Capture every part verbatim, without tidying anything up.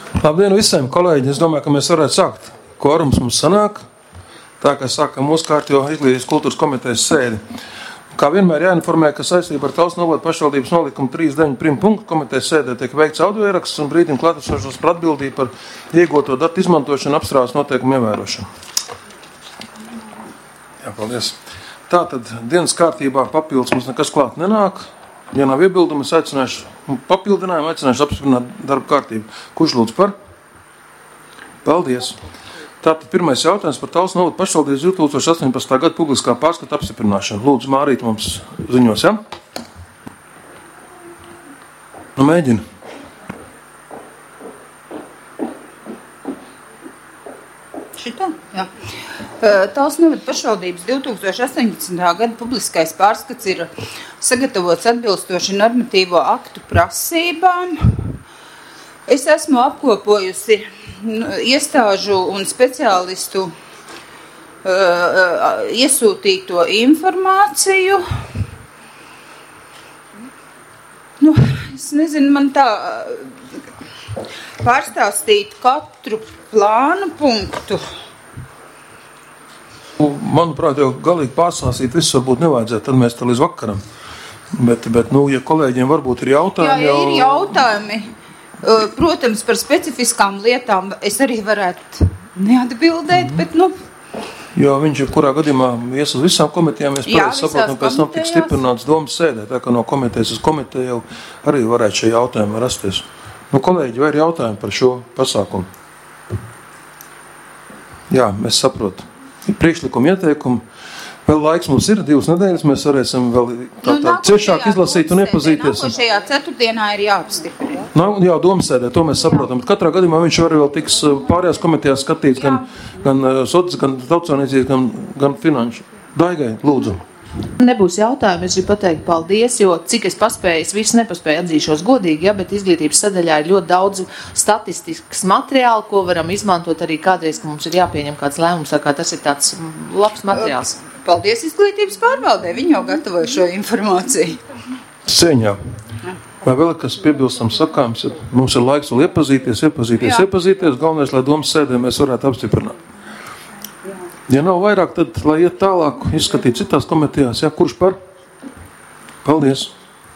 Labdien visiem, kolēģi! Es domāju, ka mēs varētu sākt. Kvorums mums sanāk. Tā kā sākam mūsu kārtjo Izglītības kultūras komitejas sēdi. Kā vienmēr jāinformē, ka saistībā ar Talsu novadu pašvaldības nolikumu trīs deviņi prim punktu komitejas sēdē tiek veikts audioieraksts un brīdim klātesošos par atbildību par iegūto datu izmantošanu apstrādes noteikumu ievērošanu. Jā, paldies. Tātad dienas kārtībā papildus mums nekas klāt nenāk. Ja nav iebildumi, es aicināšu papildinājumu, aicināšu apstiprināt darba kārtību. Kurš lūdzu par? Paldies. Tātad pirmais jautājums par Talsu novadu pašvaldības divi tūkstoši astoņpadsmitā gada publiskā pārskata apstiprināšanu. Lūdzu, Mārīta mums ziņos, ja? Nu, mēģini. Šitā? Jā. Talsu novada pašvaldības divi tūkstoši astoņpadsmitā gada publiskais pārskats ir sagatavots atbilstoši normatīvo aktu prasībām. Es esmu apkopojusi iestāžu un speciālistu uh, iesūtīto informāciju. Nu, es nezinu, man tā pārstāstīt katru plānu punktu. Manuprāt, jau galīgi pārstāstīt visu varbūt nevajadzētu, tad mēs tā līdz vakaram. Bet, bet nu, ja kolēģiem varbūt ir jautājumi... Jā, ja ir jautājumi. Protams, par specifiskām lietām es arī varētu neatbildēt, mm-hmm. bet, nu... Jo viņš jau kurā gadījumā ies uz visām komitejām, mēs pareizi saprotam, pēc tam tik stiprināts domas sēdē, tā kā no komitejas uz komiteju jau arī varētu šie jautājumi rasties. Nu, kolēģi, vai ir jautājumi par šo pasākumu? Jā, mēs saprotam. Priekšlikumu ieteikumu. Vēl laiks mums ir, divas nedēļas, mēs varēsim vēl tā, tā nu, ciešāk izlasīt un iepazīties. Nākošajā ceturtdienā ir jāapstiprina. Nu, jā, domasēdē, to mēs saprotam. Bet katrā gadījumā viņš arī vēl tiks pārējās komitejās skatīts, gan, gan socis, gan tautsainiecības, gan, gan finanšu. Daigai, lūdzu. Nebūs jautājumi, es gribu pateikt paldies, jo cik es paspēju, es visu nepaspēju atzīšos godīgi, ja, bet izglītības sadaļā ir ļoti daudz statistisks materiāli, ko varam izmantot arī kādreiz, ka mums ir jāpieņem kāds lēmums, tā kā tas ir tāds labs materiāls. Paldies izglītības pārvaldē, viņi jau gatavoja šo informāciju. Cieņā. Vai vēl kas piebilstam sakāms, ja mums ir laiks vēl iepazīties, iepazīties, Jā. iepazīties, galvenais, lai domas sēdē mēs varētu apstiprināt. Ja nav vairāk, tad, lai iet tālāk, izskatīt citās komitejās, ja, kurš par? Paldies.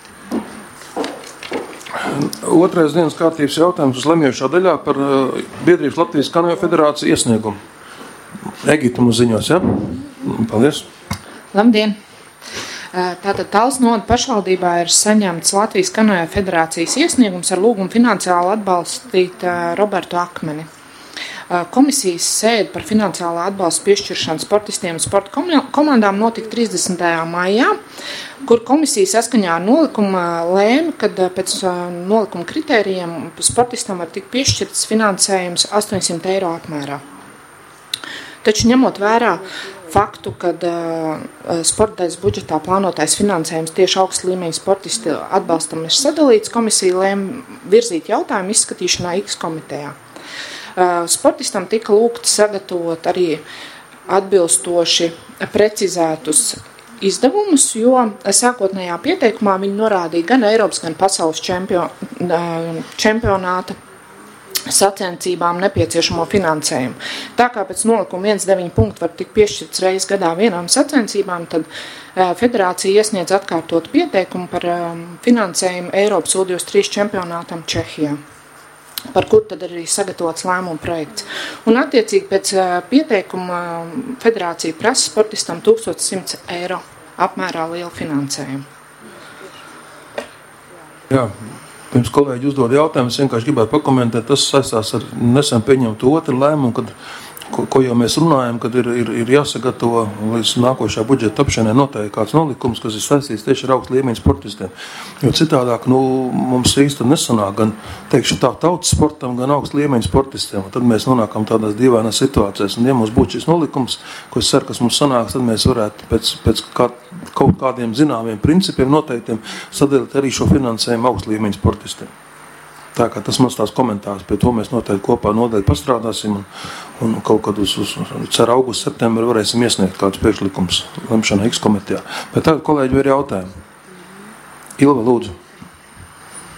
Otrais dienas kārtības jautājums uz lemjošā daļā par uh, biedrības Latvijas kanoju federāciju iesniegumu. Egita mums ziņos, ja? Paldies. Labdien. Tātad Talsu novada pašvaldībā ir saņemts Latvijas kanoju federācijas iesniegums ar lūgumu finansiāli atbalstīt uh, Robertu Akmeni. Komisijas sēde par finansiālā atbalsta piešķiršanu sportistiem un sporta komandām notika trīsdesmitajā maijā, kur komisija saskaņā ar nolikumu lēma, kad pēc nolikuma kritērijiem sportistam var tikt piešķirts finansējums astoņsimt eiro apmērā. Taču ņemot vērā faktu, kad uh, sporta daļas budžetā plānotais finansējums tieši augsta līmeņa sportistu atbalstam ir sadalīts, komisija lēma virzīt jautājumu izskatīšanā X komitejā. Sportistam tika lūgts sagatavot arī atbilstoši precizētus izdevumus, jo sākotnējā pieteikumā viņi norādīja gan Eiropas, gan pasaules čempion, čempionāta sacensībām nepieciešamo finansējumu. Tā kā pēc nolikuma viens deviņi punktu var tikt piešķirts reizes gadā vienām sacensībām, tad federācija iesniedz atkārtot pieteikumu par finansējumu Eiropas U divdesmit trīs čempionātam Čehijā, par kur tad arī sagatavots lēmuma projekts. Un attiecīgi pēc pieteikuma federācija prasa sportistam tūkstoš simts eiro apmērā lielu finansējumu. Jā, pirms kolēģi uzdod jautājumu, es vienkārši gribētu pakomentēt, tas saistās ar nesen pieņemtu otru lēmumu, kad Ko, ko jau mēs runājam, kad ir, ir, ir jāsagatavo līdz nākošā budžeta tapšanai noteikti kāds nolikums, kas ir saistīts tieši ar augstu līmeņu sportistiem. Jo citādāk, nu, mums īsti nesanāk gan, teikšu tā, tautas sportam, gan augstu līmeņu sportistiem. Un tad mēs nonākam tādās dīvainās situācijās. Un ja mums būtu šis nolikums, ko es ceru, kas mums sanāks, tad mēs varētu pēc, pēc kā, kaut kādiem zināmiem principiem noteiktiem sadalīt arī šo finansējumu augstu līmeņu sportistiem. Tā kā tas mans tās komentārs, pie to mēs noteikti kopā nodaļu pastrādāsim un, un kaut kad uz, uz ceru augustu, septembri varēsim iesniegt kādus priekšlikums lemšanā X komitejā. Bet tagad, kolēģi, vēl jautājumi. Ilva, lūdzu.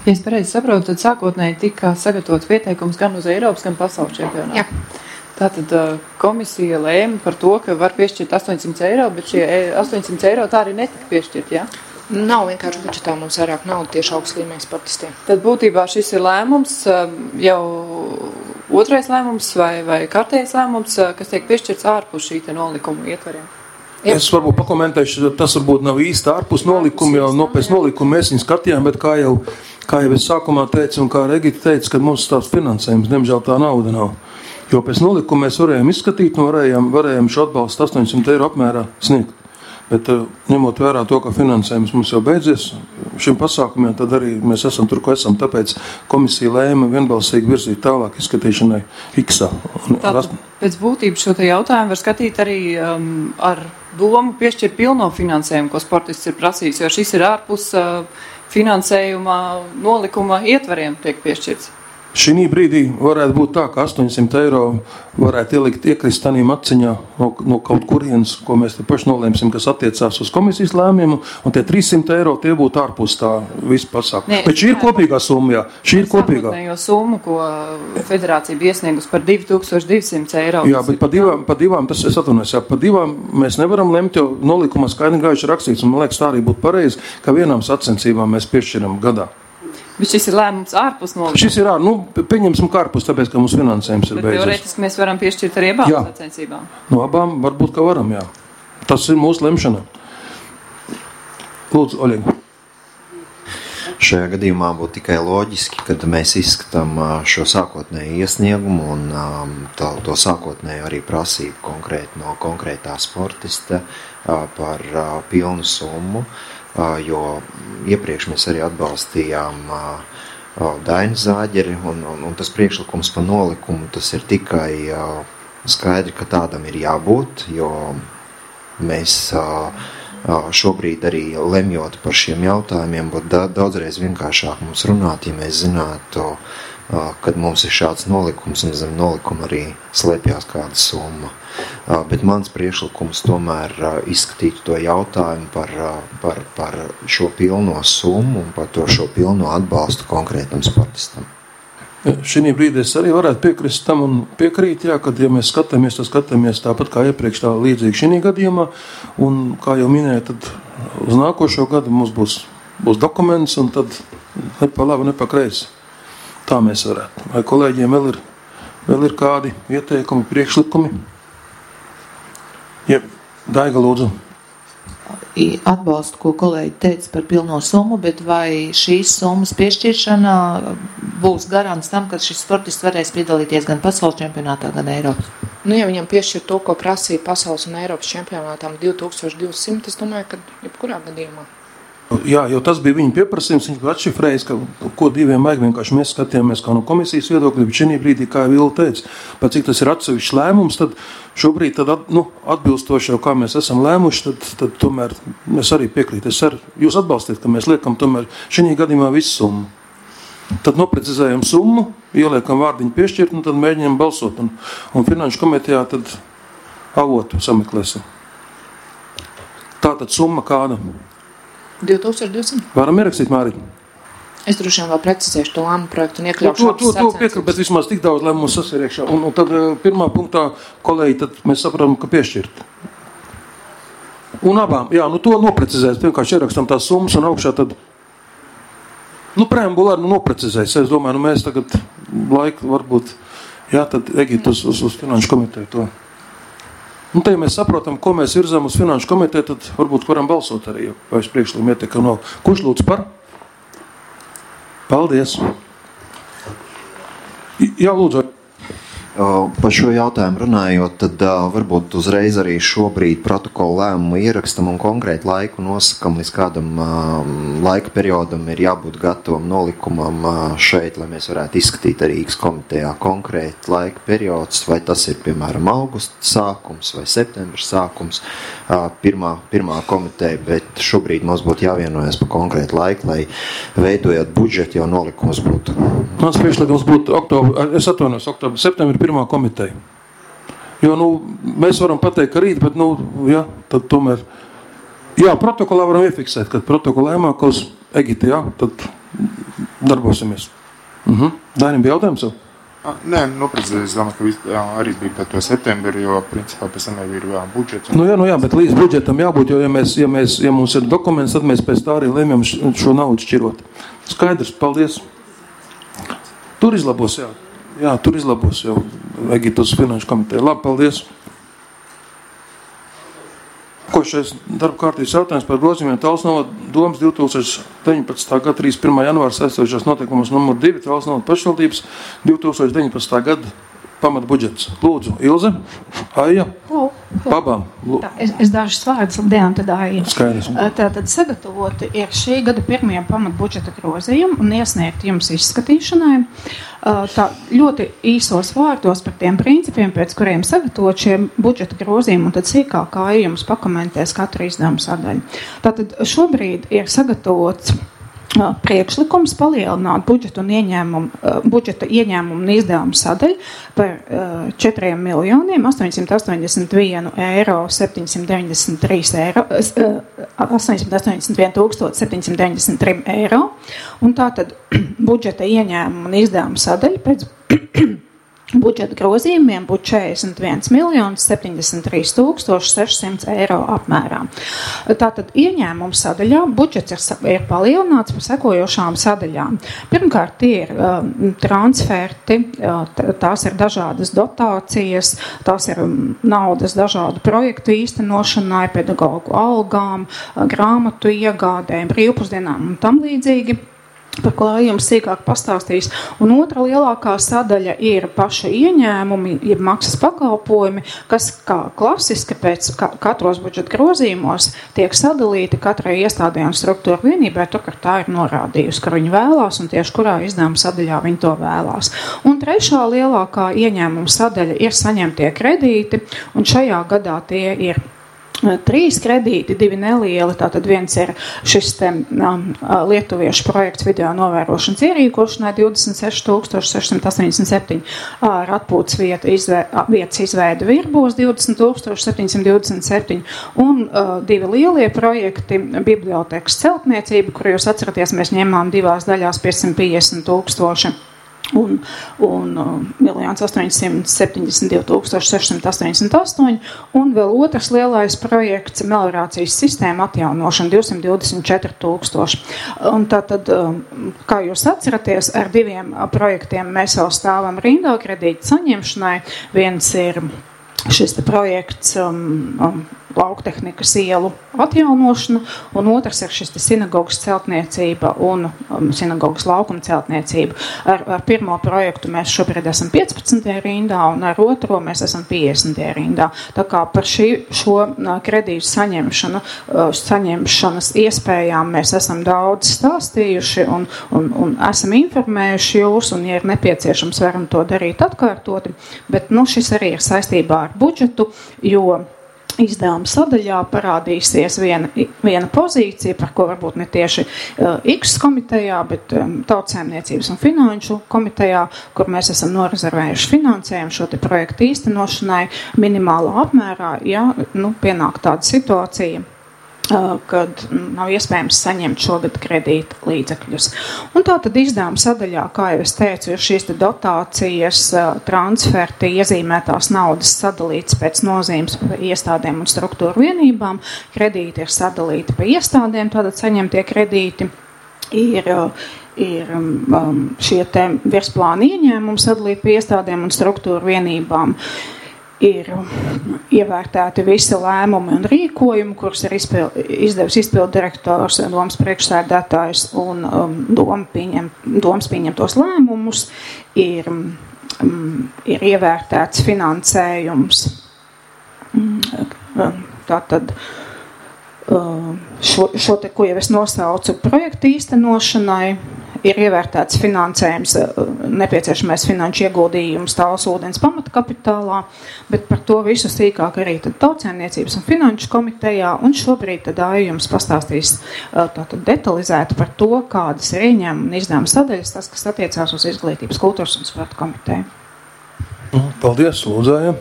Ja es pareizi saprotu, tad sākotnēji tika sagatavots pieteikums gan uz Eiropas, gan pasaules čempionātu. Jā. Tātad komisija lēma par to, ka var piešķirt astoņsimt eiro, bet šie astoņsimt eiro tā arī netika piešķirt, jā? Nav vienkārši budžetā mums vairāk naudu tieši augstlīmeņa sportistiem. Tad būtībā šis ir lēmums, jau otrais lēmums vai, vai kārtējais lēmums, kas tiek piešķirts ārpus šī te nolikuma ietvariem. Jā. Es varbūt pakomentēšu, tas varbūt nav īsti ārpus nolikuma, jo no pēc nolikuma mēs viņu skatījām, bet kā jau, kā jau es sākumā teicu un kā Regita teica, ka mums tās finansējums, diemžēl tā nauda nav. Jo pēc nolikuma mēs varējām izskatīt un varējām, varējām šo atbalstu astoņsimt eiro apmērā sniegt. Bet ņemot vērā to, ka finansējums mums jau beidzies šim pasākumiem, tad arī mēs esam tur, ko esam, tāpēc komisija lēma vienbalsīgi virzīt tālāk izskatīšanai X-ā. Tātad pēc būtības šo te jautājumu var skatīt arī um, ar domu piešķirt pilno finansējumu, ko sportists ir prasījis, jo šis ir ārpus uh, finansējuma nolikuma ietvariem tiek piešķirts. Šī brīdī varētu būt tā, ka astoņsimt eiro varētu ielikt iekrist tanīm atciņā no, no kaut kurienes, ko mēs te paši nolēmsim, kas attiecās uz komisijas lēmiem, un tie trīssimt eiro tie būtu ārpus tā visu pasākumu. Bet šī ir kopīgā summa, jā. Šī ir kopīgā. Jo summu, ko federācija bija iesniegusi par divi tūkstoši divsimt eiro. Jā, bet pa divām, pa divām, tas es atvainojos, jā, pa divām mēs nevaram lemt, jo nolikumā skaidri gaiši rakstīts, un man liekas tā arī būtu pareizi, ka vienām sacensībām mēs piešķiram gadā. Bet šis ir lēmums ārpus nolikuma. Šis ir ārpus, nu, pieņemsim ārpus, tāpēc, ka mums finansējums ir bet beidzies. Bet teorētiski mēs varam piešķirt arī abām jā. sacensībām. No abām varbūt, ka varam, jā. Tas ir mūsu lemšana. Lūdzu, Oļega. Šajā gadījumā būtu tikai loģiski, kad mēs izskatām šo sākotnēju iesniegumu un to, to sākotnēju arī prasību konkrēti no konkrētā sportista par pilnu summu. Jo iepriekš mēs arī atbalstījām Dainu Zāģeri, un, un, un tas priekšlikums par nolikumu, tas ir tikai skaidri, ka tādam ir jābūt, jo mēs šobrīd arī lemjot par šiem jautājumiem, būtu daudzreiz vienkāršāk mums runāt, ja mēs zinātu, kad mums ir šāds nolikums, un zem nolikuma arī slēpjās kāda summa. Bet mans priekšlikums tomēr izskatītu to jautājumu par, par, par šo pilno summu un par to šo pilno atbalstu konkrētam sportistam. Šī brīdī es arī varētu piekrist tam un piekrīt, jā, kad ja mēs skatāmies, tad skatāmies tāpat kā iepriekš tā līdzīgi šī gadījumā, un kā jau minēju, tad uz nākošo gadu mums būs, būs dokuments, un tad ne pa labi, ne pa kreisi. Tā mēs varētu. Vai kolēģiem vēl ir, vēl ir kādi ieteikumi, priekšlikumi? Ja, Daiga, lūdzu. Atbalstu, ko kolēģi teica par pilno summu, bet vai šīs summas piešķiršana būs garants tam, ka šis sportists varēs piedalīties gan pasaules čempionātā, gan Eiropas? Nu, ja viņam piešķir to, ko prasīja pasaules un Eiropas čempionātām divi tūkstoši divsimt, es domāju, ka jebkurā gadījumā. Jā, jo tas bija viņa pieprasījums, viņš bija atšifrējis, ka ko diviem vajag, vienkārši mēs skatījāmies kā no komisijas viedokļa, bet šī brīdī, kā Vila teica, pat cik tas ir atsevišķs lēmums, tad šobrīd tad, nu, atbilstoši jau kā mēs esam lēmuši, tad, tad tomēr mēs arī piekrīt. Es ar, jūs atbalstiet, ka mēs liekam tomēr šī gadījumā visu summu. Tad noprecizējam summu, ieliekam vārdiņu piešķirt, un tad mēģinām balsot. Un, un finanšu komitejā tad avotu sameklēsim. Tātad summa kāda? divi tūkstoši divsimt. Varam ierakstīt, Mārīt? Es droši vien vēl precizēšu to lēmu projektu un iekļaušu to, to, to piekru, bet vismaz tik daudz lēmu mums sasir iekšā. Un, un tad pirmā punktā, kolēģi, tad mēs sapratam, ka piešķirt. Un abām, jā, nu to noprecizēs, vienkārši ierakstam tās summas un augšā tad, nu preambula arī nu, noprecizēs. Es domāju, nu mēs tagad laiku varbūt, jā, tad Egīt uz, uz, uz finanšu komiteju to. Un te, ja mēs saprotam, ko mēs virzām uz finanšu komiteju, tad varbūt varam balsot arī, vai es priekšlikumu ietekam no. Kurš lūdzu par? Paldies. Jā, lūdzu. Par šo jautājumu runājot, tad varbūt uzreiz arī šobrīd protokolu lēmumu ierakstam un konkrēti laiku nosakam, līdz kādam laika periodam ir jābūt gatavam nolikumam šeit, lai mēs varētu izskatīt arī X komitejā konkrēti laika periods, vai tas ir, piemēram, augusta sākums vai septembra sākums, pirmā, pirmā komiteja, bet šobrīd mums būtu jāvienojas par konkrētu laiku, lai veidojot budžetu jau nolikums būtu. Mans priekšlikums būtu oktobra, es atvainojos, oktobra, septembra pirmā komiteja. Jo, nu, mēs varam pateikt, ka rīt, bet, nu, jā, tad tomēr, jā, protokolā varam iefiksēt, kad protokolā iemākos Egita, jā, tad darbosimies. Mhm. Dainim, bija jautājums jau? Nē, noprecizēju, es domāju, ka vis, jā, arī bija par to septembri, jo principā pēc tam jau ir jā, budžets. Nu jā, nu jā, bet līdz budžetam jābūt, jo ja, mēs, ja, mēs, ja mums ir dokuments, tad mēs pēc tā arī lēmjam šo naudu šķirot. Skaidrs, paldies. Tur izlabos, jā. Jā, tur izlabos jau Egitus finanšu komiteja. Labi, paldies. Ko šais darba kārtības jautājums par grozījumiem Talsu novada domas divi tūkstoši deviņpadsmitā gada trīsdesmit pirmā janvāra saistošās noteikumus numur divi Talsu novada pašvaldības divi tūkstoši deviņpadsmitā gada pamat budžets. Lūdzu, Ilze, Aija, pabām. Tā, es, es dažas vārdas, labdien, tad Aija. Skaidrs. Tātad sagatavoti ir šī gada pirmie pamat budžeta grozījumi un iesniegt jums izskatīšanai. Tā ļoti īsos vārdos par tiem principiem, pēc kuriem sagatavot šie budžeta grozījumi, un tad sīkāk Aija jums pakomentēs katru izdevumu sadaļu. Tātad šobrīd ir sagatavots priekšlikums palielināt budžetu un ieņēmumu, budžeta ieņēmumu un izdevumu sadaļu par četriem miljoniem astoņsimt astoņdesmit vienu eiro septiņsimt deviņdesmit trīs eiro, astoņsimt astoņdesmit vienu tūkstoši septiņsimt deviņdesmit trīs eiro, un tātad budžeta ieņēmumu un izdevumu sadaļa pēc budžeta grozījumiem būtu četrdesmit viens miljons septiņdesmit trīs tūkstoši sešsimt eiro apmērā. Tātad ieņēmumu sadaļā budžets ir, ir palielināts par sekojošām sadaļām. Pirmkārt, tie ir um, transferti, uh, tās ir dažādas dotācijas, tās ir um, naudas dažādu projektu īstenošanai, pedagogu algām, uh, grāmatu iegādēm, brīvpusdienām un tam līdzīgi, par ko jums sīkāk pastāstīs. Un otra lielākā sadaļa ir paša ieņēmumi, jeb maksas pakalpojumi, kas kā klasiski pēc katros budžeta grozījumos tiek sadalīti katrai iestādē un struktūra vienībai, tur, ka tā ir norādījusi, ka viņi vēlās un tieši kurā izdevuma sadaļā viņi to vēlās. Un trešā lielākā ieņēmuma sadaļa ir saņemtie kredīti, un šajā gadā tie ir trīs kredīti, divi nelieli, tātad viens ir šis te um, lietuviešu projekts video novērošanas ierīkošanai divdesmit seši tūkstoši sešsimt astoņdesmit septiņi ar atpūtas vietu izvē, vietas izveida Virbos divdesmit tūkstoši septiņsimt divdesmit septiņi un uh, divi lielie projekti bibliotekas celtniecība, kur jūs atceraties, mēs ņēmām divās daļās piecsimt piecdesmit tūkstoši. Un, un miljons astoņsimt septiņdesmit divi tūkstoši sešsimt astoņdesmit astoņi un vēl otrs lielais projekts meliorācijas sistēma atjaunošana divsimt divdesmit četri tūkstoši. Un tātad, kā jūs atceraties, ar diviem projektiem mēs jau stāvam rindā kredīta saņemšanai. Viens ir šis te projekts um, um, lauktehnikas ielu atjaunošana, un otrs ir šis te sinagogas celtniecība un um, sinagogas laukuma celtniecība. Ar, ar pirmo projektu mēs šobrīd esam piecpadsmitajā rindā, un ar otro mēs esam piecdesmitajā rindā. Tā kā par šī, šo uh, kredītu saņemšanu, uh, saņemšanas iespējām mēs esam daudz stāstījuši un, un, un esam informējuši jūs, un, ja ir nepieciešams, varam to darīt atkārtoti, bet nu, šis arī ir saistībā ar budžetu, jo izdevuma sadaļā parādīsies viena, viena pozīcija, par ko varbūt ne tieši uh, X komitejā, bet um, Tautsēmniecības un finanšu komitejā, kur mēs esam norezervējuši finansējumu šo te projektu īstenošanai minimālā apmērā, ja nu, pienāk tāda situācija, kad nav iespējams saņemt šogad kredīta līdzekļus. Un tā tad izdevuma sadaļā, kā jau es teicu, ir šīs dotācijas, transferti, iezīmētās naudas sadalītas pēc nozīmes pa iestādēm un struktūru vienībām, kredīti ir sadalīti pa iestādēm, tātad saņemtie kredīti ir ir um, šie te virsplāna ieņēmumi sadalīti pa iestādēm un struktūru vienībām. Ir ievērtēti visi lēmumi un rīkojumi, kurus ir izpild, izdevis izpildu direktors, domas priekšsēdētājs un um, doma pieņem, domas pieņemtos lēmumus, ir, um, ir ievērtēts finansējums. Tātad šo, šo te, ko jau es nosaucu projektu īstenošanai, ir ievērtēts finansējums, nepieciešamais finanšu ieguldījums Talsu ūdens pamatkapitālā, bet par to visu sīkāk arī tad Tautsēmniecības un finanšu komitejā, un šobrīd tad Aija jums pastāstīs tātad detalizēti par to, kādas ir ieņēmuma un izdevuma sadaļas, tas, kas attiecās uz izglītības, kultūras un sporta komiteju. Paldies, Lūdzāja.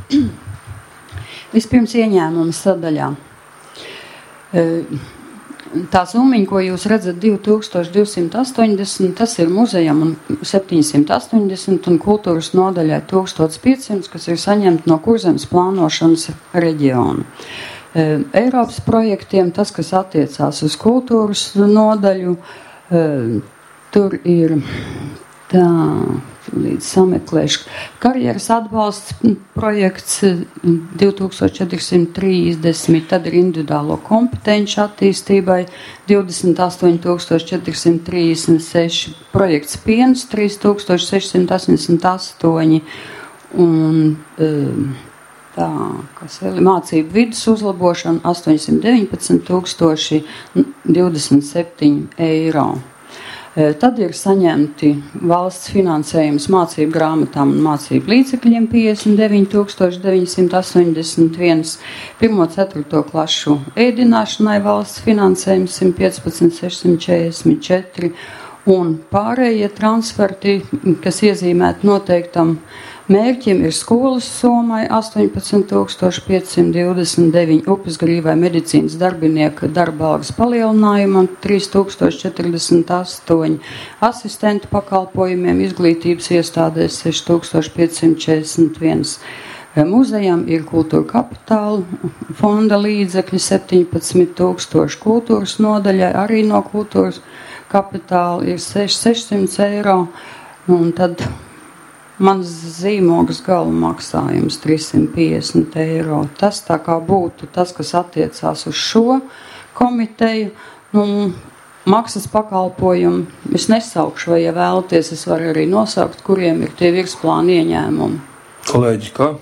Vispirms ieņēmuma sadaļā. Tā summiņa, ko jūs redzat, divi tūkstoši divsimt astoņdesmit, tas ir muzejam un septiņsimt astoņdesmit un kultūras nodaļai tūkstoš piecsimt, kas ir saņemti no Kurzemes plānošanas reģiona. Eiropas projektiem, tas, kas attiecās uz kultūras nodaļu, tur ir tā, līdz sameklēšu, karjeras atbalsts projekts divi tūkstoši četrsimt trīsdesmit, tad ir individuālo kompetenci attīstībai divdesmit astoņi tūkstoši četrsimt trīsdesmit seši, projekts piens trīs tūkstoši sešsimt astoņdesmit astoņi un tā, kas vēl mācību vidus uzlabošana astoņsimt deviņpadsmit tūkstoši divdesmit septiņi eiro. Tad ir saņemti valsts finansējums mācību grāmatām un mācību līdzekļiem piecdesmit deviņi tūkstoši deviņsimt astoņdesmit viens, pirmo ceturto klašu ēdināšanai valsts finansējums simt piecpadsmit sešsimt četrdesmit četri un pārējie transferti, kas iezīmēti noteiktam mērķim, ir skolas Somai astoņpadsmit tūkstoši piecsimt divdesmit deviņi, upesgrīvai medicīnas darbinieka darba algas palielinājumam trīs tūkstoši četrdesmit astoņi, asistentu pakalpojumiem izglītības iestādēs seši tūkstoši piecsimt četrdesmit viens. Muzejam ir kultūra kapitāla fonda līdzekļi septiņpadsmit tūkstoši, kultūras nodaļai arī no kultūras kapitāla ir sešsimt eiro, un tad mans zīmogas gala maksājums trīssimt piecdesmit eiro. Tas tā kā būtu tas, kas attiecās uz šo komiteju. Nu, maksas pakalpojumu es nesaukšu, vai ja vēlaties, es varu arī nosaukt, kuriem ir tie virsplāna ieņēmumi. Kolēģi, kā?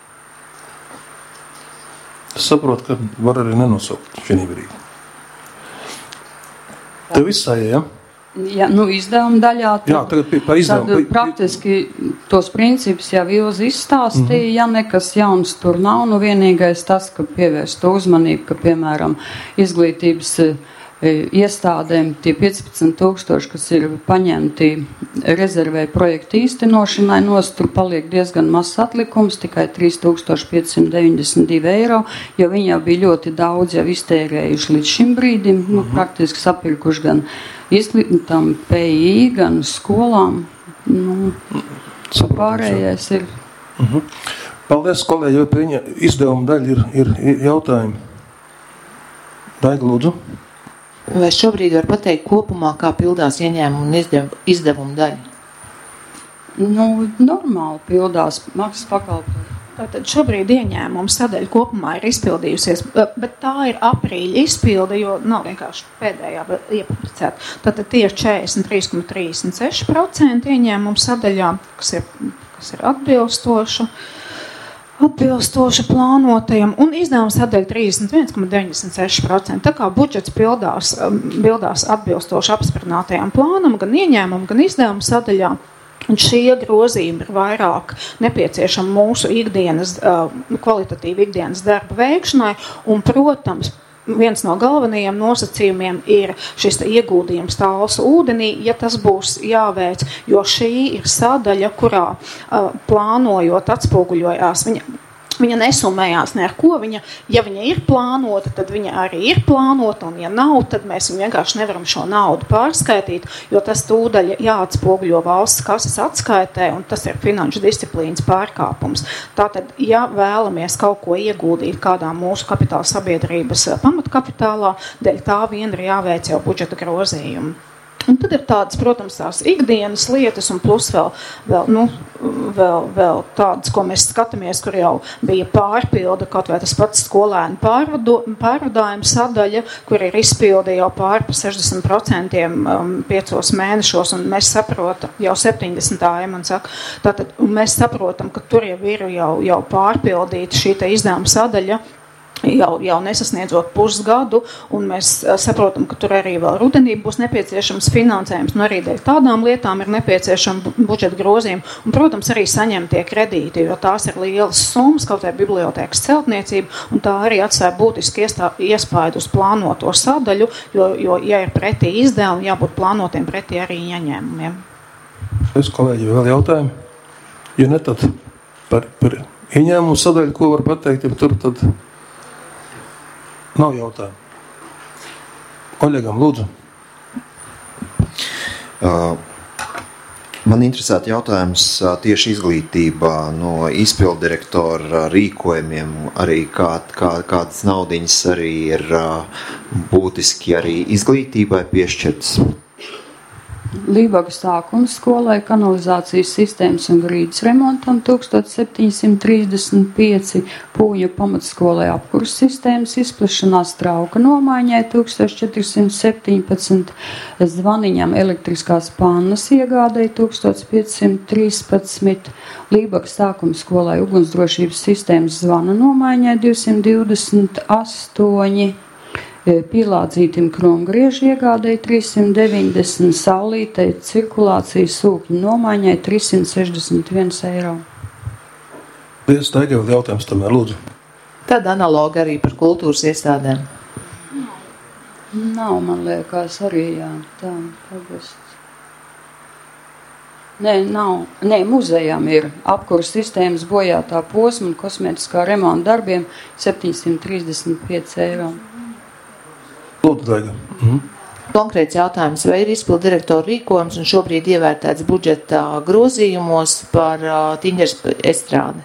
Es saprotu, ka var arī nenosaukt šī brīdī. Tev visai, ja? Ja, nu, izdevuma daļā, tad, Jā, tagad pie, par izdevumu. tad praktiski tos principus jau Ilze izstāstīja, mm-hmm. ja nekas jauns tur nav, nu vienīgais tas, ka pievērst to uzmanību, ka, piemēram, izglītības e, iestādēm tie piecpadsmit tūkstoši, kas ir paņemti rezervē projektu īstenošanai, nos tur paliek diezgan mazs atlikums, tikai trīs tūkstoši piecsimt deviņdesmit divi eiro, jo viņi jau bija ļoti daudz jau iztērējuši līdz šim brīdim, nu, mm-hmm. praktiski sapirkuši gan izglītām P I, gan skolām. Nu, pārējais ir. Uh-huh. Paldies, kolēģi, jo viņa izdevuma daļa ir, ir, ir jautājumi. Daiga, lūdzu. Vai šobrīd var pateikt kopumā, kā pildās ieņēmuma un izdev, izdevuma daļa? Nu, normāli pildās maksas pakalpojumi. Tātad šobrīd ieņēmuma sadaļa kopumā ir izpildījusies, bet tā ir aprīļa izpilde, jo nav vienkārši pēdējā iepublicēta. Tātad tie ir četrdesmit trīs komats trīsdesmit seši procenti ieņēmuma sadaļā, kas ir, kas ir atbilstoša, atbilstoša plānotajam, un izdevuma sadaļa trīsdesmit viens komats deviņdesmit seši procenti. Tā kā budžets pildās, pildās atbilstoši apsprinātajām plānam, gan ieņēmuma, gan izdevuma sadaļā. Un šie grozījumi ir vairāk nepieciešami mūsu ikdienas, kvalitatīvi ikdienas darba veikšanai, un, protams, viens no galvenajiem nosacījumiem ir šis ieguldījums tāls ūdenī, ja tas būs jāveic, jo šī ir sadaļa, kurā plānojot atspoguļojās viņa. Viņa nesumējās ne ar ko, viņa, ja viņa ir plānota, tad viņa arī ir plānota, un ja nav, tad mēs vienkārši nevaram šo naudu pārskaitīt, jo tas tūdaļ jāatspoguļo valsts kases atskaitē, un tas ir finanšu disciplīnas pārkāpums. Tātad, ja vēlamies kaut ko ieguldīt kādā mūsu kapitāla sabiedrības pamatkapitālā, dēļ tā vien ir jāveic jau budžeta grozījumi. Un tad ir tādas, protams, tās ikdienas lietas, un plus vēl, vēl, nu, vēl, vēl tādas, ko mēs skatāmies, kur jau bija pārpilda, kaut vai tas pats skolēnu pārvadājuma sadaļa, kur ir izpilda jau pār pa sešdesmit procentiem um, piecos mēnešos, un mēs saprotam, jau septiņdesmit ja man saka, tātad mēs saprotam, ka tur jau ir jau, jau pārpildīta šī te izdevuma sadaļa, Jau, jau nesasniedzot pusgadu, un mēs saprotam, ka tur arī vēl rudenī būs nepieciešams finansējums, un arī dēļ tādām lietām ir nepieciešama budžeta grozījuma, un, protams, arī saņemtie kredīti, jo tās ir lielas summas, kaut vai bibliotēkas celtniecība, un tā arī atstāja būtiski iespaidu uz plānoto sadaļu, jo, jo ja ir pretī izdevumi, jābūt plānotiem pretī arī ieņēmumiem. Es, kolēģi, vēl jautājumi? Ja ne, tad par, par ieņēmumu sadaļu, ko var pateikt, ja tur tad... Nav jautājumu. Oļegam, lūdzu. Uh, man interesēta jautājums uh, tieši izglītībā no izpildirektora rīkojumiem, arī kā, kā, kādas naudiņas arī ir uh, būtiski arī izglītībai piešķirts. Lībagas sākuma skolai kanalizācijas sistēmas un grīdas remontam tūkstoš septiņsimt trīsdesmit pieci, Pūņu pamatskolai apkurs sistēmas izplešanās trauka nomaiņai tūkstoš četrsimt septiņpadsmit, Zvaniņam elektriskās pannas iegādai tūkstoš piecsimt trīspadsmit, Lībagas sākuma skolai ugunsdrošības sistēmas zvana nomaiņai divsimt divdesmit astoņi, Pielādzītim kromgriežu iegādai trīssimt deviņdesmit, Saulītei cirkulācijas sūkņu nomaiņai trīssimt sešdesmit viens eiro. Lies, Taigai vēl jautājums tomēr, lūdzu. Tad analogi arī par kultūras iestādēm. Nav, man liekas, arī, jā, tā, pagast. Nē, nav, nē, muzejām ir apkurs sistēmas bojātā posma un kosmētiskā remonta darbiem septiņsimt trīsdesmit pieci eiro. Lūdzu, Taiga. Mhm. Konkrēts jautājums, vai ir izpildu direktora rīkojums un šobrīd ievērtēts budžeta grozījumos par uh, Tiņģeres estrādi?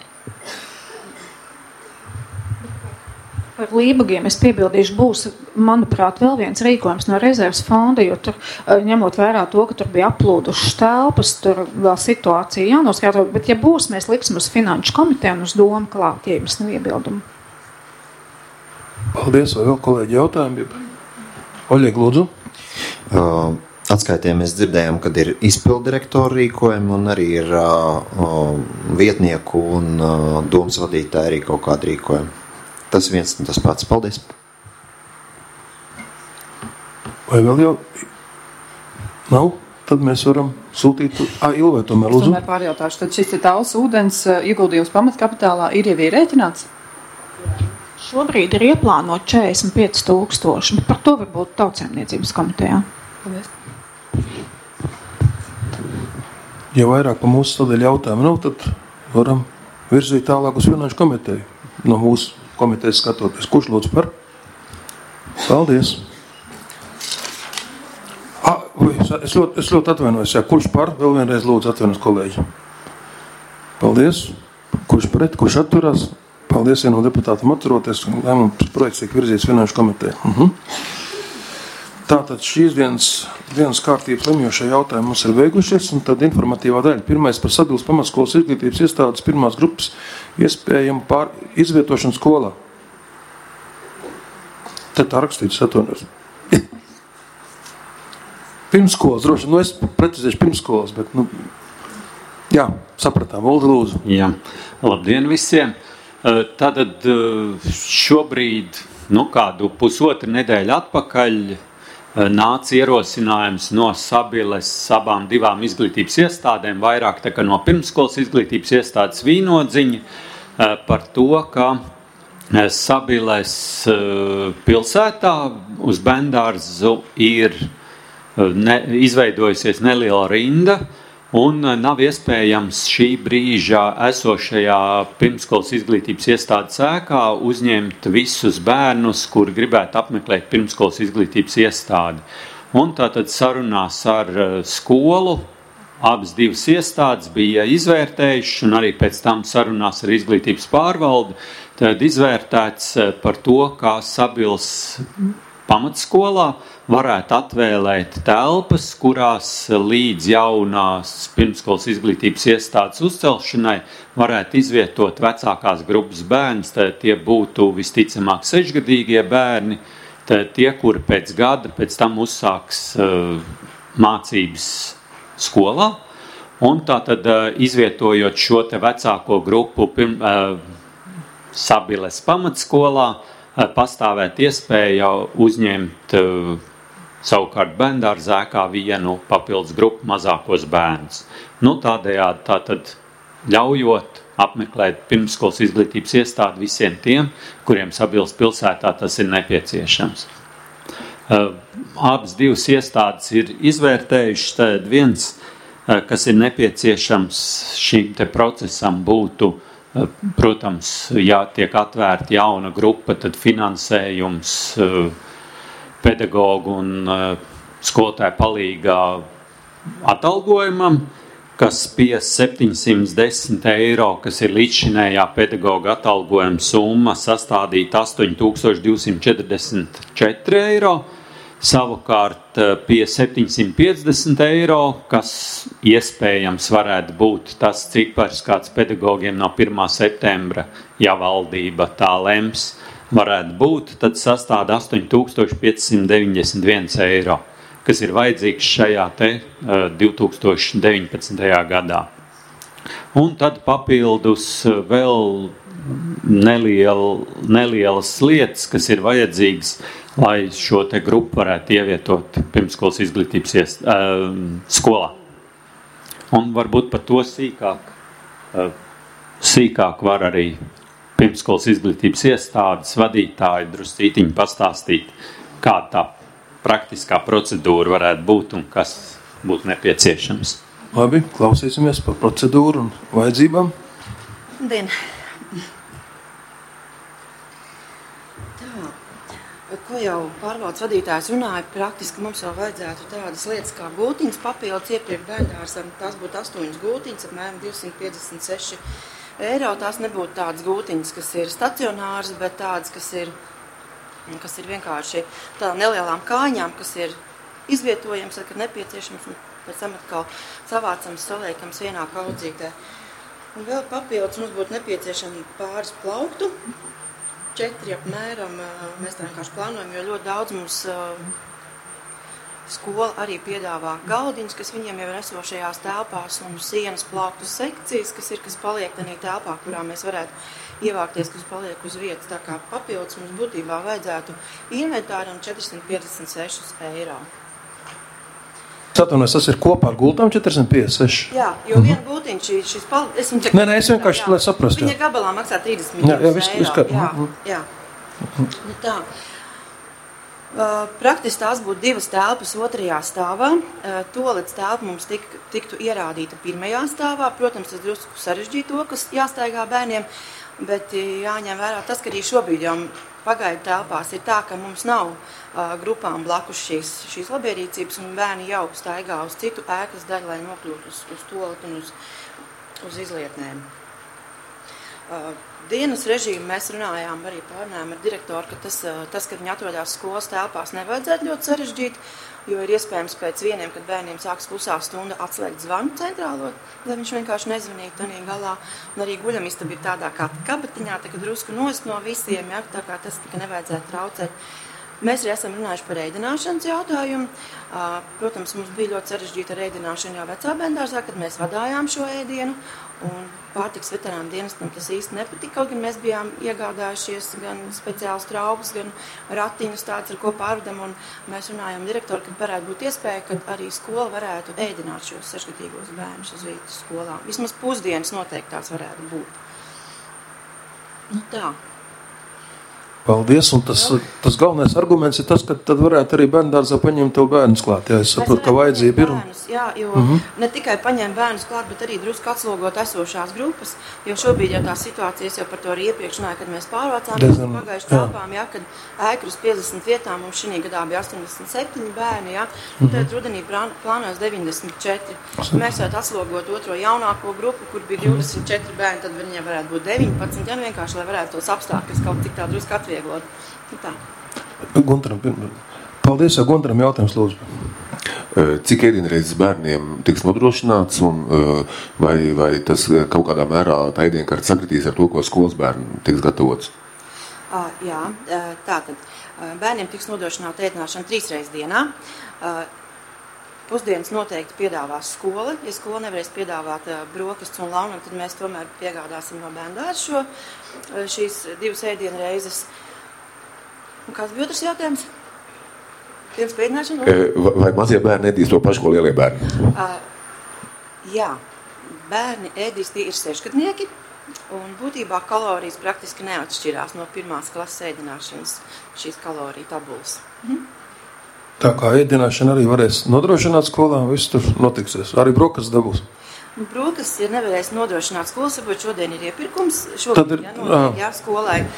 Par Lībagiem es piebildīšu, būs, manuprāt, vēl viens rīkojums no rezerves fonda, jo tur, ņemot vērā to, ka tur bija aplūdušas telpas, tur vēl situācija jānoskaidro, bet ja būs, mēs liksim uz finanšu komiteju un uz domu klāt, ja jums nav iebildumu. Paldies, vai vēl kolēģi jautājumi? Oļeg, lūdzu. Uh, atskaitiem mēs dzirdējām, kad ir izpildirektora rīkojumi un arī ir uh, uh, vietnieku un uh, domas vadītāji arī kaut kādi rīkojumi. Tas viens un tas pats. Paldies. Vai vēl jau nav? Tad mēs varam sūtīt... Ā, Ilvai tomēr, lūdzu. Tomēr pārjautāšu. Tad šis ir tāls ūdens ieguldījums pamatkapitālā ir jau ierēķināts? Šobrīd ir ieplānot četrdesmit pieci tūkstoši, bet par to varbūt Tautsēmniecības komitejā. Paldies. Ja vairāk pa mūsu sadaļu jautājumu nav, tad varam virzīt tālāk uz finanšu komiteju. No mūsu komitejas skatoties. Kurš lūdzu par? Paldies. A, vai, es, ļoti, es ļoti atvainojos. Jā. Kurš par? Vēl vienreiz lūdzu atvainojos kolēģi. Paldies. Kurš pret? Kurš atturās? Paldies vienam deputātam atturoties. Lēmums projekts tiek virzīts finanšu komiteju. Uh-huh. Tātad šīs dienas, dienas kārtības lemjošie jautājumi mums ir beigušies, un tad informatīvā daļa. Pirmais par Sabilas pamatskolas izglītības iestādes pirmās grupas iespējamu pār izvietošanu skolā. Te tā rakstīts, atvainojos. Pirmskolas, droši, nu es precizēšu pirmskolas, bet, nu, jā, sapratām, Volda lūdzu. Jā, labdien visiem. Tātad šobrīd, nu kādu pusotru nedēļu atpakaļ, nāca ierosinājums no Sabiles abām divām izglītības iestādēm, vairāk tā kā no pirmskolas izglītības iestādes Vīnodziņa, par to, ka Sabiles pilsētā uz Bendārzu ir ne, izveidojusies neliela rinda, un nav iespējams šī brīža esošajā pirmskolas izglītības iestādes ēkā uzņemt visus bērnus, kuri gribētu apmeklēt pirmskolas izglītības iestādi. Un tātad sarunās ar skolu, abas divas iestādes bija izvērtējuši, un arī pēc tam sarunās ar izglītības pārvaldi, tad izvērtēts par to, kā Sabils pamatskolā varētu atvēlēt telpas, kurās līdz jaunās pirmskolas izglītības iestādes uzcelšanai varētu izvietot vecākās grupas bērnus, tad tie būtu visticamāk sešgadīgie bērni, tad tie, kuri pēc gada pēc tam uzsāks uh, mācības skolā, un tātad uh, izvietojot šo te vecāko grupu pirm, uh, Sabiles pamatskolā, uh, pastāvēt iespēja uzņemt uh, savukārt Bendārzēkā vienu papildus grupu mazākos bērnus. Nu, tādējādi tātad ļaujot apmeklēt pirmskolas izglītības iestādi visiem tiem, kuriem Sabilas pilsētā tas ir nepieciešams. Uh, abas divas iestādes ir izvērtējušas, tad viens, uh, kas ir nepieciešams šim te procesam būtu, uh, protams, ja tiek atvērta jauna grupa, tad finansējums uh, pedagogu un skolotāju palīgā atalgojumam, kas pie septiņsimt desmit eiro, kas ir līdzšinējā pedagoga atalgojuma summa, sastādīt astoņi tūkstoši divsimt četrdesmit četri eiro, savukārt pie septiņsimt piecdesmit eiro, kas iespējams varētu būt tas cipars, kāds pedagogiem no pirmā septembra, ja valdība tā lems, varētu būt, tad sastāda astoņi tūkstoši piecsimt deviņdesmit viens eiro, kas ir vajadzīgs šajā te uh, divi tūkstoši deviņpadsmitajā gadā. Un tad papildus vēl neliel, nelielas lietas, kas ir vajadzīgas, lai šo te grupu varētu ievietot pirmskolas izglītības iest, uh, skolā. Un varbūt par to sīkāk, uh, sīkāk var arī pirmskolas izglītības iestādes vadītāji druscītiņi pastāstīt, kāda tā praktiskā procedūra varētu būt un kas būtu nepieciešams. Labi, klausīsimies par procedūru un vajadzībām. Dien. Tā, ko jau pārvaldes vadītājs runāja, praktiski mums jau vajadzētu tādas lietas kā gūtiņas papildus iepriek bērndārsam. Tās būtu astoņas gūtiņas, apmēram divsimt piecdesmit seši eiro. Tās nebūtu tādas gūtiņas, kas ir stacionāras, bet tādas, kas ir kas ir vienkārši tādām nelielām kāņām, kas ir izvietojams, kad nepieciešams, un pēc tam atkal savācams, saliekams vienā kaudzītē. Un vēl papildus mums būtu nepieciešami pāris plauktu, četri apmēram, mēs tā vienkārši plānojam, jo ļoti daudz mums skola arī piedāvā galdiņus, kas viņiem jau ir esošajās telpās, un sienas plauktu sekcijas, kas ir, kas paliek tādā telpā, kurā mēs varētu ievākties, kas paliek uz vietas. Tā kā papildus mums būtībā vajadzētu inventāram četrsimt piecdesmit seši eiro. Atvainojos, tas ir kopā ar gultām četrsimt piecdesmit seši? Jā, jo mm-hmm. viena gultiņa šī, šis pal... Es viņu... Nē, nē, es vienkārši, lai saprastu. Viņa gabalā maksā trīsdesmit jā, jā, viss, eiro. Viss, jā, mm-hmm. jā. Mm-hmm. Nu, tā. Uh, praktiski tās būtu divas telpas otrajā stāvā. Uh, Tolets telpa mums tik, tiktu ierādīta pirmajā stāvā. Protams, tas drusku sarežģīja to, kas jāstaigā bērniem, bet jāņem vērā tas, ka arī šobrīd jau pagaidu telpās ir tā, ka mums nav uh, grupām blakus šīs, šīs labierīcības, un bērni jau staigā uz citu ēkas daļu, lai nokļūtu uz, uz toletu un uz, uz izlietnēm. Uh, Dienas režīmu mēs runājām, arī pārnājām ar direktoru, ka tas, tas, kad viņi atrodās skolas telpās, nevajadzētu ļoti sarežģīt, jo ir iespējams pēc vieniem, kad bērniem sāks klusā stunda, atslēgt zvanu centrālo, lai viņš vienkārši nezvanītu tanī galā. Un arī guļamistaba ir tādā kā kabatiņā, tā kā drusku nost no visiem, ja, tā kā tas tā, nevajadzētu traucēt. Mēs arī esam runājuši par ēdināšanas jautājumu. Protams, mums bija ļoti sarežģīta ar ēdināšanu jau vecā bērndārzā, kad mēs vadājām šo ēdienu. Un pārtiks veterānu dienestam tas īsti nepatika, kaut gan mēs bijām iegādājušies gan speciāls traubas, gan ratiņus tāds, ar ko pārvedam. Un mēs runājām direktoru, ka varētu būt iespēja, ka arī skola varētu ēdināt šos sešgadīgos bērnus uz vietas skolā. Vismaz pusdienas noteikti tās varētu būt. Nu tā. Paldies, un tas, tas galvenais arguments ir tas, ka tad varētu arī bērndārzā paņemt tev bērnus klāt. Jā, es saprotu, ka vajadzība ir. Bērnus, jā, jo mm-hmm. ne tikai paņemt bērnus klāt, bet arī drusku atslogot esošās grupas, jo šobrīd jau tā situācija, es jau par to arī iepriekš runāju, kad mēs pārvācām pagājuši telpām, jā, kad ēku uz piecdesmit vietām, mums šī gadā bija astoņdesmit septiņi bērni, jā, un mm-hmm. tad rudenī plānojas deviņdesmit četri. Mēs varētu atslogot otro jaunāko grupu, kur bija divdesmit četri bērni, tad viņiem varētu būt deviņpadsmit, jā, vienkārši, lai varētu tos apstākļus kaut cik tā drusku atvieglot. Tā. Guntaram, paldies, jau Guntaram jautājums lūdzu. Cik ēdienreizes bērniem tiks nodrošināts un vai, vai tas kaut kādā mērā tā ēdienkarta sakritīs ar to, ko skolas bērni tiks gatavots? Jā, tātad bērniem tiks nodrošināta ēdināšana trīs reizes dienā. Pusdienas noteikti piedāvās skola. Ja skola nevarēs piedāvāt brokastus un launumu, tad mēs tomēr piegādāsim no bērndārza šo šīs divas ēdienreizes. Un kāds bija otrs jautājums? Pirms pēdināšana? Vai, vai mazie bērni ēdīs to pašu, ko lielie bērni? Uh, jā, bērni ēdīs, tie ir sešgadnieki, un būtībā kalorijas praktiski neatšķirās no pirmās klases ēdināšanas šīs kaloriju tabulas. Mhm. Tā kā ēdināšana arī varēs nodrošināt skolā, viss tur notiksies. Arī brokas dabūs. Brokas ir nevarēs nodrošināt skolas, varbūt šodien ir iepirkums, šodien ir, jā, notiek, jā, skolai.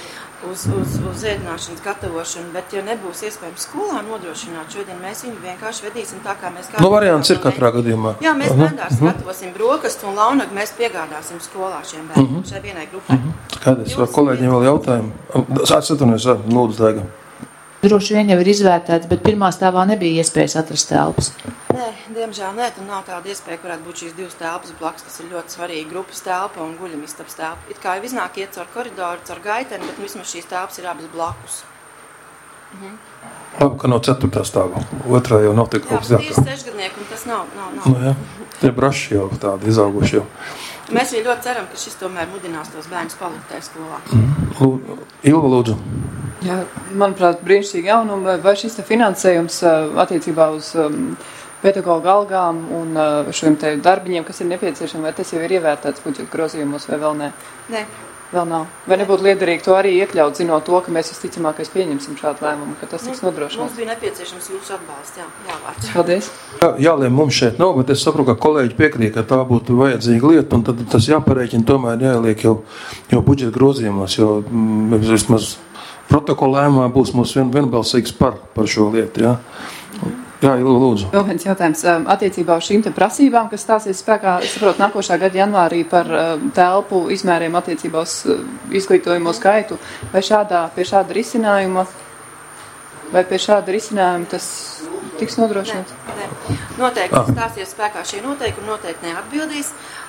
uz, uz, uz ēdināšanas gatavošanu, bet ja nebūs iespējams skolā nodrošināt šodien, mēs viņu vienkārši vedīsim tā, kā mēs... Nu, variants ir katrā gadījumā. Jā, mēs uh-huh. bērndārs uh-huh. gatavosim brokastu un launagu mēs piegādāsim skolā šiem bērniem, uh-huh. šai vienai grupai. Uh-huh. Skaidrs, vai kolēģiem vēl jautājumi? Atcerinies, lūdzu, Daiga. Droši vien jau ir izvērtēts, bet pirmā stāvā nebija iespējas atrast telpas. Nē, diemžēl nē, tad nav tāda iespēja, ka varētu būt šīs divas telpas blakus, kas ir ļoti svarīgi, grupas telpa un guļamistabas telpa. It kā jau iznāk iet caur koridoru, caur gaiteni, bet vismaz šīs telpas ir abas blakus. Mhm. Labi, ka no ceturtā stāvā. Otrā jau nav tik augsts. Jā, tieši sešgadnieki, un tas nav, nav, nav. Nu, jā, tie braši jau tādi izauguši jau. Mēs arī ļoti ceram, ka šis tomēr mudinās tos bērnus palikt tajā skolā. Mm. Ilva, lūdzu. Jā, manuprāt, brīnišķīgi jaunumi, vai šis te finansējums attiecībā uz um, pedagoģu algām un uh, šiem te darbiņiem, kas ir nepieciešami, vai tas jau ir ievērtēts budžeta grozījumos vai vēl nē? Nē. Vēl nav. Vai nebūtu liederīgi to arī iekļaut, zinot to, ka mēs visticamākais pieņemsim šādu lēmumu, ka tas tiks nodrošināts? Mums bija nepieciešams jūsu atbalsts, jā, jāvārds. Paldies. Jā, jālēm mums šeit nav, bet es saprotu, ka kolēģi piekrīt, ka tā būtu vajadzīga lieta, un tad tas jāparēķina tomēr jāieliek jau, jau budžeta grozījumos, jo mm, vismaz protokolēmā būs mums vien, vienbalsīgs par, par šo lietu, jā. Jā, lūdzu. Vēl viens jautājums. Attiecībā uz šīm te prasībām, kas stāsies spēkā, es saprotu, nākošā gada janvārī par telpu izmēriem attiecībā uz izglītojumu skaitu, vai šādā, pie šāda risinājuma, vai pie šāda risinājuma tas tiks nodrošināts? Nē, nē. Noteikti stāsies spēkā šie noteikumi, noteikti neatbildīs.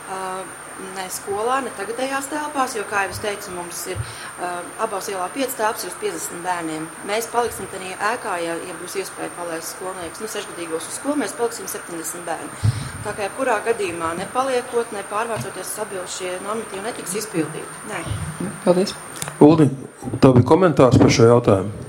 Ne skolā, ne tagadējās telpās, jo, kā jau es teicu, mums ir uh, abās ielā pieci telpas uz piecdesmit bērniem. Mēs paliksim tādā ēkā, ja, ja būs iespēja palaist skolnieks, nu, sešgadīgos uz skolu, mēs paliksim septiņdesmit bērni. Tā kā kurā gadījumā nepaliekot, nepārvācoties sabildi, šie normatīvi netiks izpildīti. Nē. Paldies. Uldi, tā bija komentārs par šo jautājumu?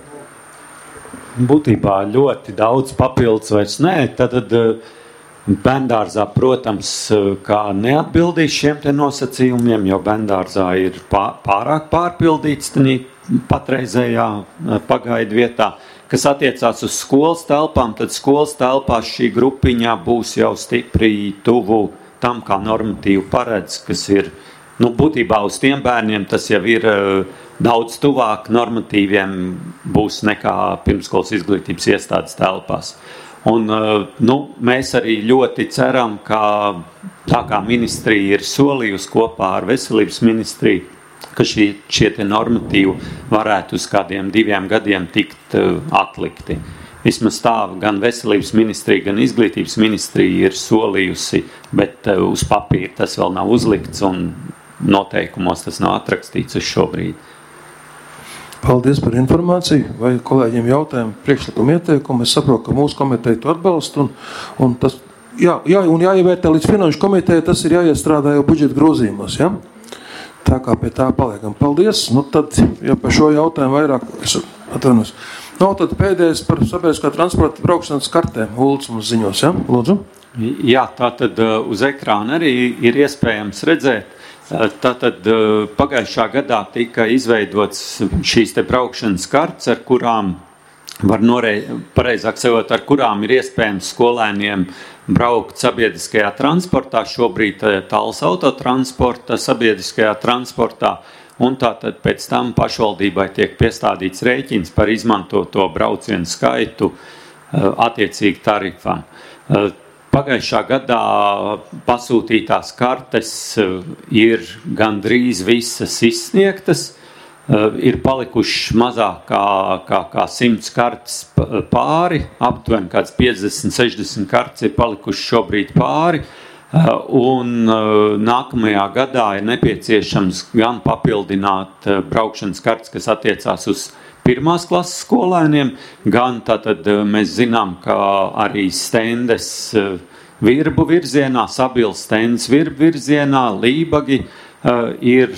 Būtībā ļoti daudz papildus vairs nē, tad... tad Bērndārzā, protams, kā neatbildīs šiem te nosacījumiem, jo bērndārzā ir pārāk pārpildīts patreizējā pagaidu vietā. Kas attiecās uz skolas telpām, tad skolas telpās šī grupiņā būs jau stipri tuvu tam, kā normatīvi paredz, kas ir, nu, būtībā uz tiem bērniem tas jau ir daudz tuvāk normatīviem būs nekā pirmskolas izglītības iestādes telpās. Un, nu, mēs arī ļoti ceram, ka tā kā ministrija ir solījusi kopā ar veselības ministriju, ka šie, šie te normatīvi varētu uz kādiem diviem gadiem tikt atlikti. Vismaz tā gan veselības ministrija, gan izglītības ministrija ir solījusi, bet uz papīra tas vēl nav uzlikts un noteikumos tas nav atrakstīts uz šobrīd. Paldies par informāciju. Vai kolēģiem jautājumi, priekšlikumu ieteikumu? Es saprotu, ka mūsu komiteja to atbalsta un, un tas, jā, jā, un jāievērtē līdz finanšu komiteja, tas ir jāiestrādā jau budžeta grozījumos, ja? Tā kā pie tā paliekam. Paldies. Nu tad, ja par šo jautājumu vairāk, es atvainojos. Nu, tad pēdējais par sabiedriskā transporta braukšanas kartēm. Ulds mums ziņos, ja? Lūdzu. Jā, tā tad uz ekrāna arī ir iespējams redzēt. Tātad pagājušā gadā tika izveidots šīs te braukšanas kartes, ar kurām var norei, pareizāk sakot, ar kurām ir iespējams skolēniem braukt sabiedriskajā transportā, šobrīd tāls autotransporta sabiedriskajā transportā, un tātad pēc tam pašvaldībai tiek piestādīts rēķins par izmantoto braucienu skaitu attiecīgi tarifām. Pagājušā gadā pasūtītās kartes ir gandrīz visas izsniegtas, ir palikušas mazāk kā, kā, kā simts kartes pāri, aptuveni kāds piecdesmit sešdesmit kartes ir palikušas šobrīd pāri, un nākamajā gadā ir nepieciešams gan papildināt braukšanas kartes, kas attiecās uz pirmās klases skolēniem, gan tātad mēs zinām, ka arī stendes Virbu virzienā, Sabils stendes Virbu virzienā, Lībagi ir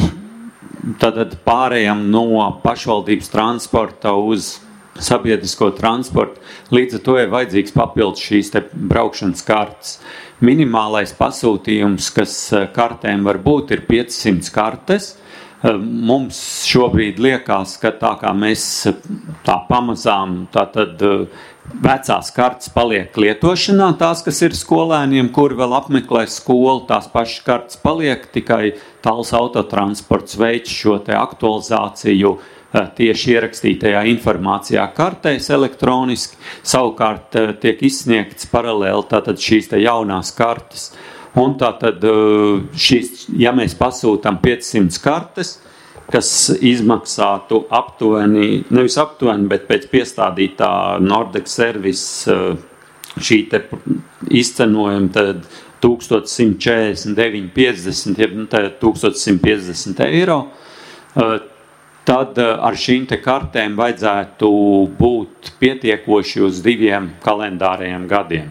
tātad pārējām no pašvaldības transporta uz sabiedrisko transportu. Līdz ar to ir vajadzīgs papildus šīs te braukšanas kartes. Minimālais pasūtījums, kas kartēm var būt, ir piecsimt kartes. Mums šobrīd liekas, ka tā kā mēs tā pamazām tā tad vecās kartes paliek lietošanā, tās, kas ir skolēniem, kuri vēl apmeklē skolu, tās pašas kartes paliek, tikai Talls autotransports veids šo te aktualizāciju tieši ierakstītajā informācijā kartēs elektroniski, savukārt tiek izsniegts paralēli tātad šīs te jaunās kartes. Un tātad, šīs, ja mēs pasūtam piecsimt kartes, kas izmaksātu aptuveni, nevis aptuveni, bet pēc piestādītā Nordex Service šī te izcenojuma tad tūkstoš simt četrdesmit deviņi piecdesmit, jeb tūkstoš simt piecdesmit eiro, tad ar šīm te kartēm vajadzētu būt pietiekoši uz diviem kalendāriem gadiem.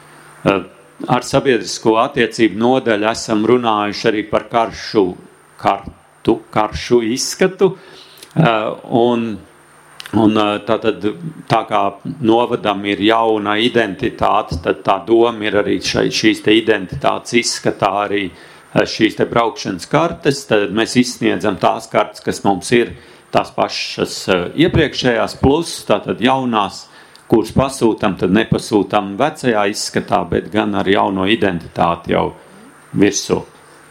Ar sabiedrisko attiecību nodaļu esam runājuši arī par karšu kartu. karšu izskatu, un, un tātad, tā kā novadam ir jauna identitāte, tad tā doma ir arī šai, šīs te identitātes izskatā arī šīs te braukšanas kartes, tad mēs izsniedzam tās kartes, kas mums ir tās pašas iepriekšējās plus, tātad jaunās, kuras pasūtam, tad nepasūtam vecajā izskatā, bet gan ar jauno identitāti jau virsū.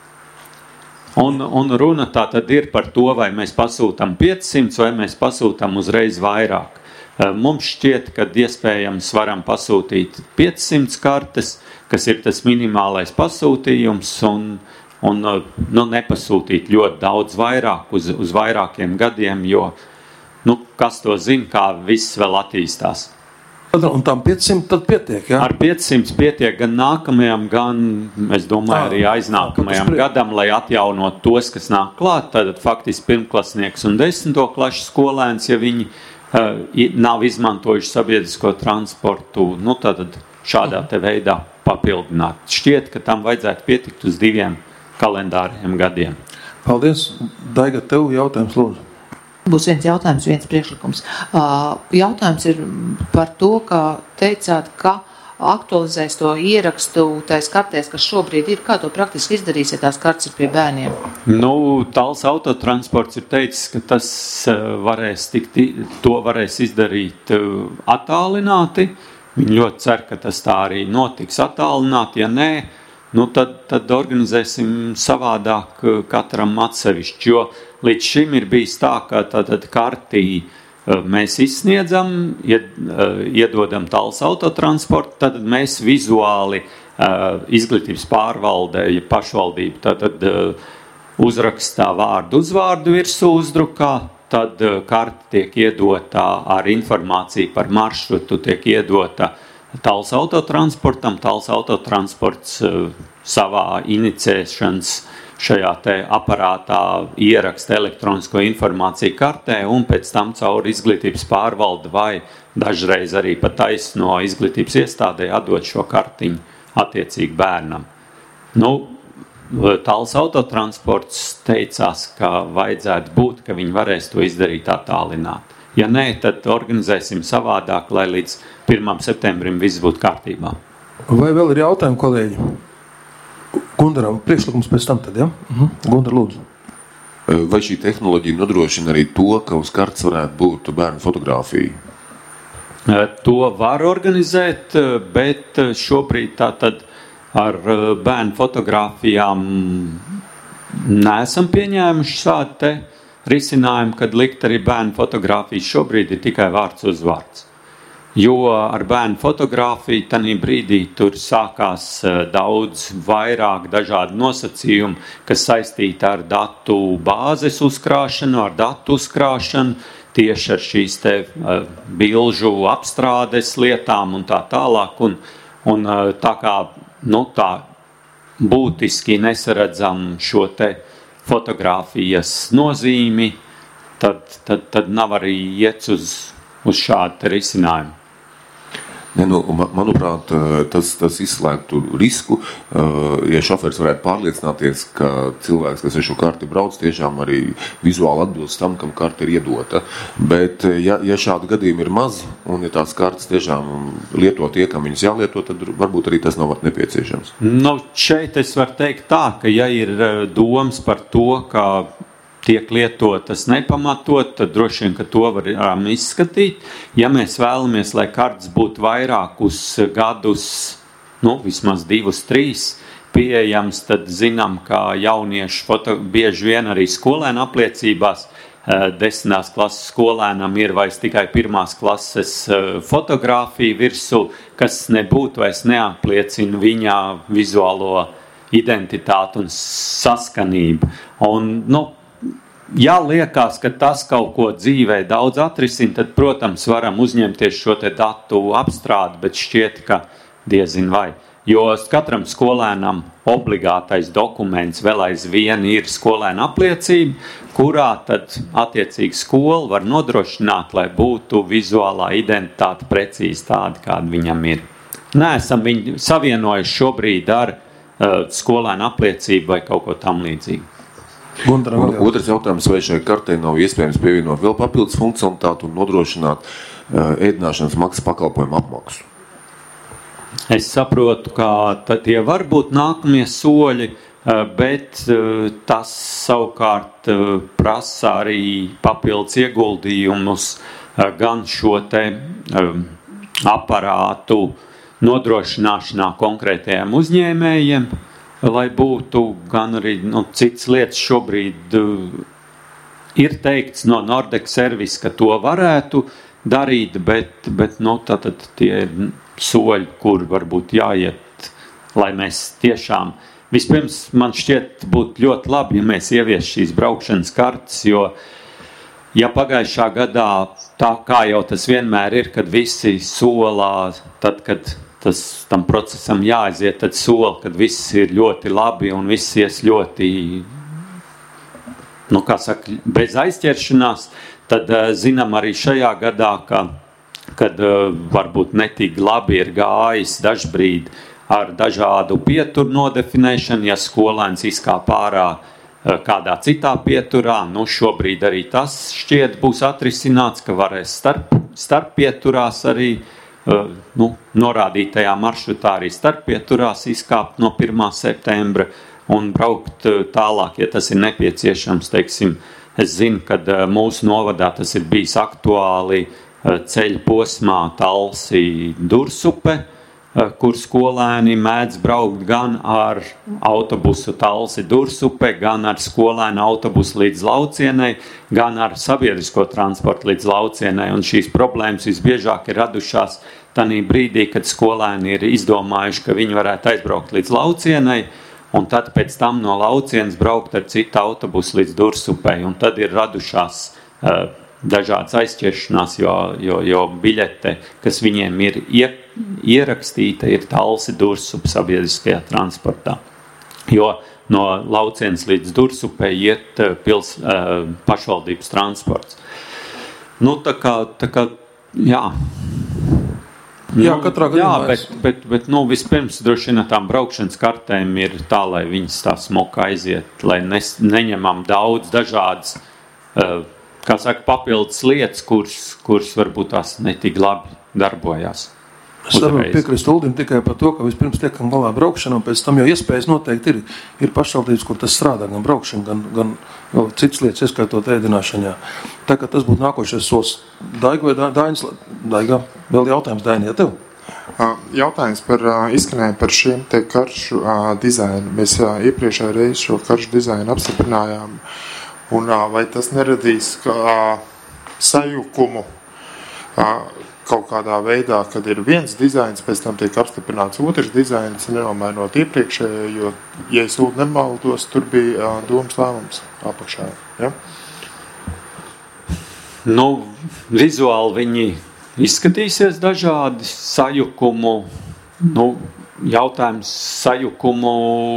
Un, un runa tā tad ir par to, vai mēs pasūtam piecsimt, vai mēs pasūtam uzreiz vairāk. Mums šķiet, ka iespējams varam pasūtīt piecsimt kartes, kas ir tas minimālais pasūtījums, un, un nu, nepasūtīt ļoti daudz vairāk uz, uz vairākiem gadiem, jo, nu, kas to zina, kā viss vēl attīstās. Un tam piecsimt tad pietiek, jā? Ar piecsimt pietiek gan nākamajam, gan, es domāju, arī aiznākamajam gadam, lai atjaunot tos, kas nāk klāt. Tad faktiski pirmklasnieks un desmito klašu skolēns, ja viņi uh, nav izmantojuši sabiedrisko transportu, nu tad šādā te veidā papildināt. Šķiet, ka tam vajadzētu pietikt uz diviem kalendāriem gadiem. Paldies. Daiga, tev jautājums, lūdzu. Būs viens jautājums, viens priekšlikums. Jautājums ir par to, ka teicāt, ka aktualizēs to ierakstu tais kartēs, kas šobrīd ir. Kā to praktiski izdarīs, ja tās kartes ir pie bērniem? Nu, Talls autotransports ir teicis, ka tas varēs tikt, to varēs izdarīt attālināti. Viņi ļoti cer, ka tas tā arī notiks attālināti. Ja nē, nu tad, tad organizēsim savādāk katram atsevišķi, jo līdz šim ir bijis tā, ka tātad kartī mēs izsniedzam, iedodam Talls autotransportu, tad mēs vizuāli izglītības pārvalde, ja pašvaldība, tātad uzrakstā vārdu uzvārdu virsū uzdrukā, tad karta tiek iedota ar informāciju par maršrutu, tiek iedota Talls autotransportam, Talls autotransports savā inicēšanas šajā te aparātā ieraksta elektronisko informāciju kartē un pēc tam caur izglītības pārvaldi vai dažreiz arī pat taisno izglītības iestādē atdot šo kartiņu attiecīgi bērnam. Nu, Talls autotransports teicās, ka vajadzētu būt, ka viņi varēs to izdarīt attālināt. Ja nē, tad organizēsim savādāk, lai līdz pirmam septembrim viss būtu kārtībā. Vai vēl ir jautājumi, kolēģi? Gundaram, priekšlikums pēc tam tad, ja? Mhm. Gundar, lūdzu. Vai šī tehnoloģija nodrošina arī to, ka uz kartes varētu būt bērnu fotografija? To var organizēt, bet šobrīd tātad ar bērnu fotogrāfijām neesam pieņēmuši šādu te risinājumu, kad likt arī bērnu fotogrāfijas. Šobrīd ir tikai vārds uzvārds. Jo ar bērnu fotogrāfiju tanī brīdī tur sākās daudz vairāk dažādu nosacījumu, kas saistīti ar datu bāzes uzkrāšanu, ar datu uzkrāšanu, tieši ar šīs te bilžu apstrādes lietām un tā tālāk. Un, un tā kā nu, tā būtiski nesaredzam šo te fotogrāfijas nozīmi, tad, tad, tad nav arī iets uz, uz šādu te risinājumu. Ne, nu, manuprāt, tas, tas izslēgtu risku, ja šoferis varētu pārliecināties, ka cilvēks, kas ar šo karti brauc, tiešām arī vizuāli atbilst tam, kam karta ir iedota. Bet, ja, ja šādi gadījumi ir maz, un ja tās kartas tiešām lieto tie, kam viņas jālieto, tad varbūt arī tas nav nepieciešams. Nu, šeit es varu teikt tā, ka ja ir domas par to, ka tiek lietotas nepamatot, tad droši vien, ka to varam izskatīt. Ja mēs vēlamies, lai kartes būtu vairākus gadus, nu, vismaz divus, trīs pieejams, tad zinām, ka jaunieši foto, bieži vien arī skolēnu apliecībās desmitās klases skolēnam ir vairs tikai pirmās klases fotogrāfija virsū, kas nebūtu vairs neapliecina viņā vizuālo identitāti un saskanību. Un, nu, ja liekas, ka tas kaut ko dzīvē daudz atrisina, tad, protams, varam uzņemties šo te datu apstrādi, bet šķiet, ka diezin vai. Jo katram skolēnam obligātais dokuments vēl aizvien ir skolēna apliecība, kurā tad attiecīgi skola var nodrošināt, lai būtu vizuālā identitāte precīzi tāda, kāda viņam ir. Neesam viņu savienojuši šobrīd ar uh, skolēna apliecību vai kaut ko tam līdzīgu. Un otrs jautājums, vai šai kartei nav iespējams pievienot vēl papildus funkcionalitāti un nodrošināt uh, ēdināšanas maksas pakalpojumu apmaksu? Es saprotu, ka tie var būt nākamie soļi, uh, bet uh, tas savukārt uh, prasa arī papildus ieguldījumus uh, gan šo te uh, aparātu nodrošināšanā konkrētajiem uzņēmējiem, lai būtu gan arī nu, citas lietas šobrīd uh, ir teikts no Nordex Service, ka to varētu darīt, bet, bet nu, tātad tie ir soļi, kur varbūt jāiet, lai mēs tiešām, vispirms man šķiet būtu ļoti labi, ja mēs ievies šīs braukšanas kartes, jo ja pagājušā gadā tā kā jau tas vienmēr ir, kad visi solā, tad, kad tas tam procesam jāaiziet, tad sola, kad viss ir ļoti labi un viss ies ļoti, nu kā saka, bez aizķeršanās, tad zinām arī šajā gadā, ka, kad varbūt netik labi ir gājis dažbrīd ar dažādu pieturu nodefinēšanu, ja skolēns izkāp ārā kādā citā pieturā, nu šobrīd arī tas šķiet būs atrisināts, ka varēs starp, starp pieturās arī nu, norādītajā maršrutā arī starppieturās izkāpt no pirmā septembra un braukt tālāk, ja tas ir nepieciešams, teiksim, es zinu, kad mūsu novadā tas ir bijis aktuāli ceļa posmā Talsi Dursupe, kur skolēni mēdz braukt gan ar autobusu Talsi Dursupe, gan ar skolēnu autobusu līdz Laucienai, gan ar sabiedrisko transportu līdz Laucienai, un šīs problēmas visbiežāk ir radušās tanī brīdī, kad skolēni ir izdomājuši, ka viņi varētu aizbraukt līdz Laucienai, un tad pēc tam no Laucienas braukt ar citu autobusu līdz Dursupei, un tad ir radušās uh, dažādas aizķeršanās, jo, jo, jo biļete, kas viņiem ir ie, ierakstīta, ir Talsi Dursupe sabiedriskajā transportā. Jo no Laucienas līdz Dursupei iet uh, pils, uh, pašvaldības transports. Nu, tā kā, tā kā, jā... Jā, katrā gadījumā. Jā, bet, bet, bet nu, vispirms droši vien tām braukšanas kartēm ir tā, lai viņas tā smoka aiziet, lai nes, neņemam daudz dažādas, uh, kā saka, papildus lietas, kuras, kuras varbūt tās netik labi darbojās. Es varu piekrist Uldim tikai par to, ka vispirms tiekam galā braukšana, un pēc tam jau iespējas noteikti ir, ir pašvaldības, kur tas strādā, gan braukšana, gan, gan vēl citas lietas, ieskaitot ēdināšanā. Tā kā tas būtu nākošais solis. Daiga vai Dainis? Daiga, vēl jautājums Daini, ja tev? Jautājums par izskanējumu par šiem te karšu dizainu. Mēs iepriekšējā reizi šo karšu dizainu apstiprinājām, un vai tas neradīs kā sajukumu kaut kādā veidā, kad ir viens dizains, pēc tam tiek apstiprināts otrs dizains, nenomainot iepriekšējo, jo, ja es ūd nemaldos, tur bija domas lēmums apakšā. Ja? Nu, vizuāli viņi izskatīsies dažādi sajukumu, nu, jautājums sajukumu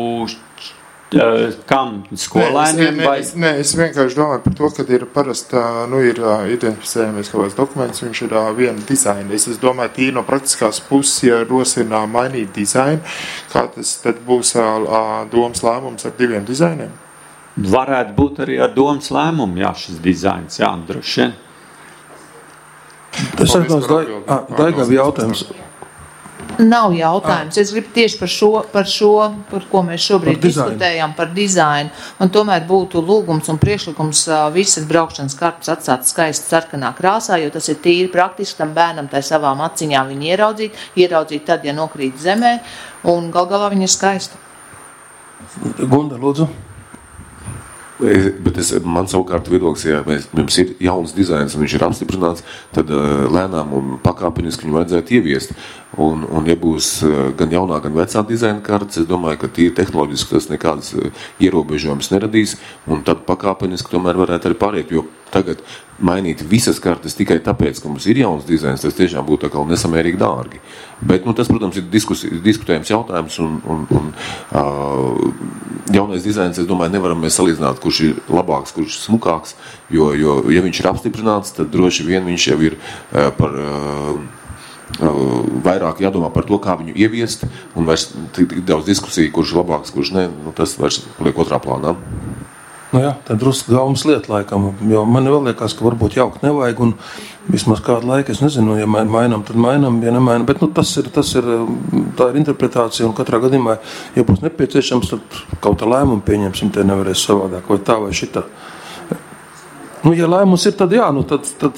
kam skolēniem? Nē, es, nē, es vienkārši domāju par to, ka ir parasti, nu, ir identificējamies kaut kāds dokuments, viņš ir viena dizaina. Es, es domāju, tīri no praktiskās puses, ja rosina mainīt dizainu, kā tas tad būs domas lēmums ar diviem dizainiem? Varētu būt arī ar domas lēmumu, jā, šis dizains, jā, droši vien. Es atnos Daigam jautājums. Nav jautājums. Es gribu tieši par šo, par šo, par ko mēs šobrīd par diskutējam, par dizainu. Un tomēr būtu lūgums un priekšlikums visas braukšanas kartas atstāt skaisti sarkanā krāsā, jo tas ir tīri praktiski tam bērnam tai savām aciņām viņu ieraudzīt, ieraudzīt tad, ja nokrīt zemē, un gal galā viņa ir skaista. Gunda, lūdzu. Es, bet es, man savukārt viedoklis, ja mēs, mums ir jauns dizains un viņš ir apstiprināts, tad uh, lēnām un pakāpeniski viņu vajadzētu ieviest. Un, un ja būs uh, gan jaunā, gan vecā dizaina kartes, es domāju, ka tīri tehnoloģiski tas nekādas uh, ierobežojumus neradīs, un tad pakāpeniski tomēr varētu arī pāriet, jo tagad mainīt visas kartes tikai tāpēc, ka mums ir jauns dizains, tas tiešām būtu tā kā nesamērīgi dārgi. Bet, nu, tas, protams, ir diskusī, diskutējums jautājums, un, un, un uh, jaunais dizains, es domāju, nevaram mēs salīdzināt, kurš ir labāks, kurš ir smukāks, jo, jo, ja viņš ir apstiprināts, tad droši vien viņš jau ir uh, par uh, uh, vairāk jādomā par to, kā viņu ieviest, un vairs tik, tik daudz diskusiju, kurš ir labāks, kurš ne, nu, tas vairs liek otrā plānā. Nu jā, tad drusku gaumas lieta laikam, jo man vēl liekas, ka varbūt jaukt nevajag, un vismaz kādu laiku, es nezinu, ja mainām, tad mainām, ja nemainām, bet nu, tas ir, tas ir, tā ir interpretācija, un katrā gadījumā, ja būs nepieciešams, tad kaut tā lēmumu pieņemsim, te nevarēs savādāk, vai tā vai šitā. Nu, ja lēmums ir, tad jā, nu, tad, tad,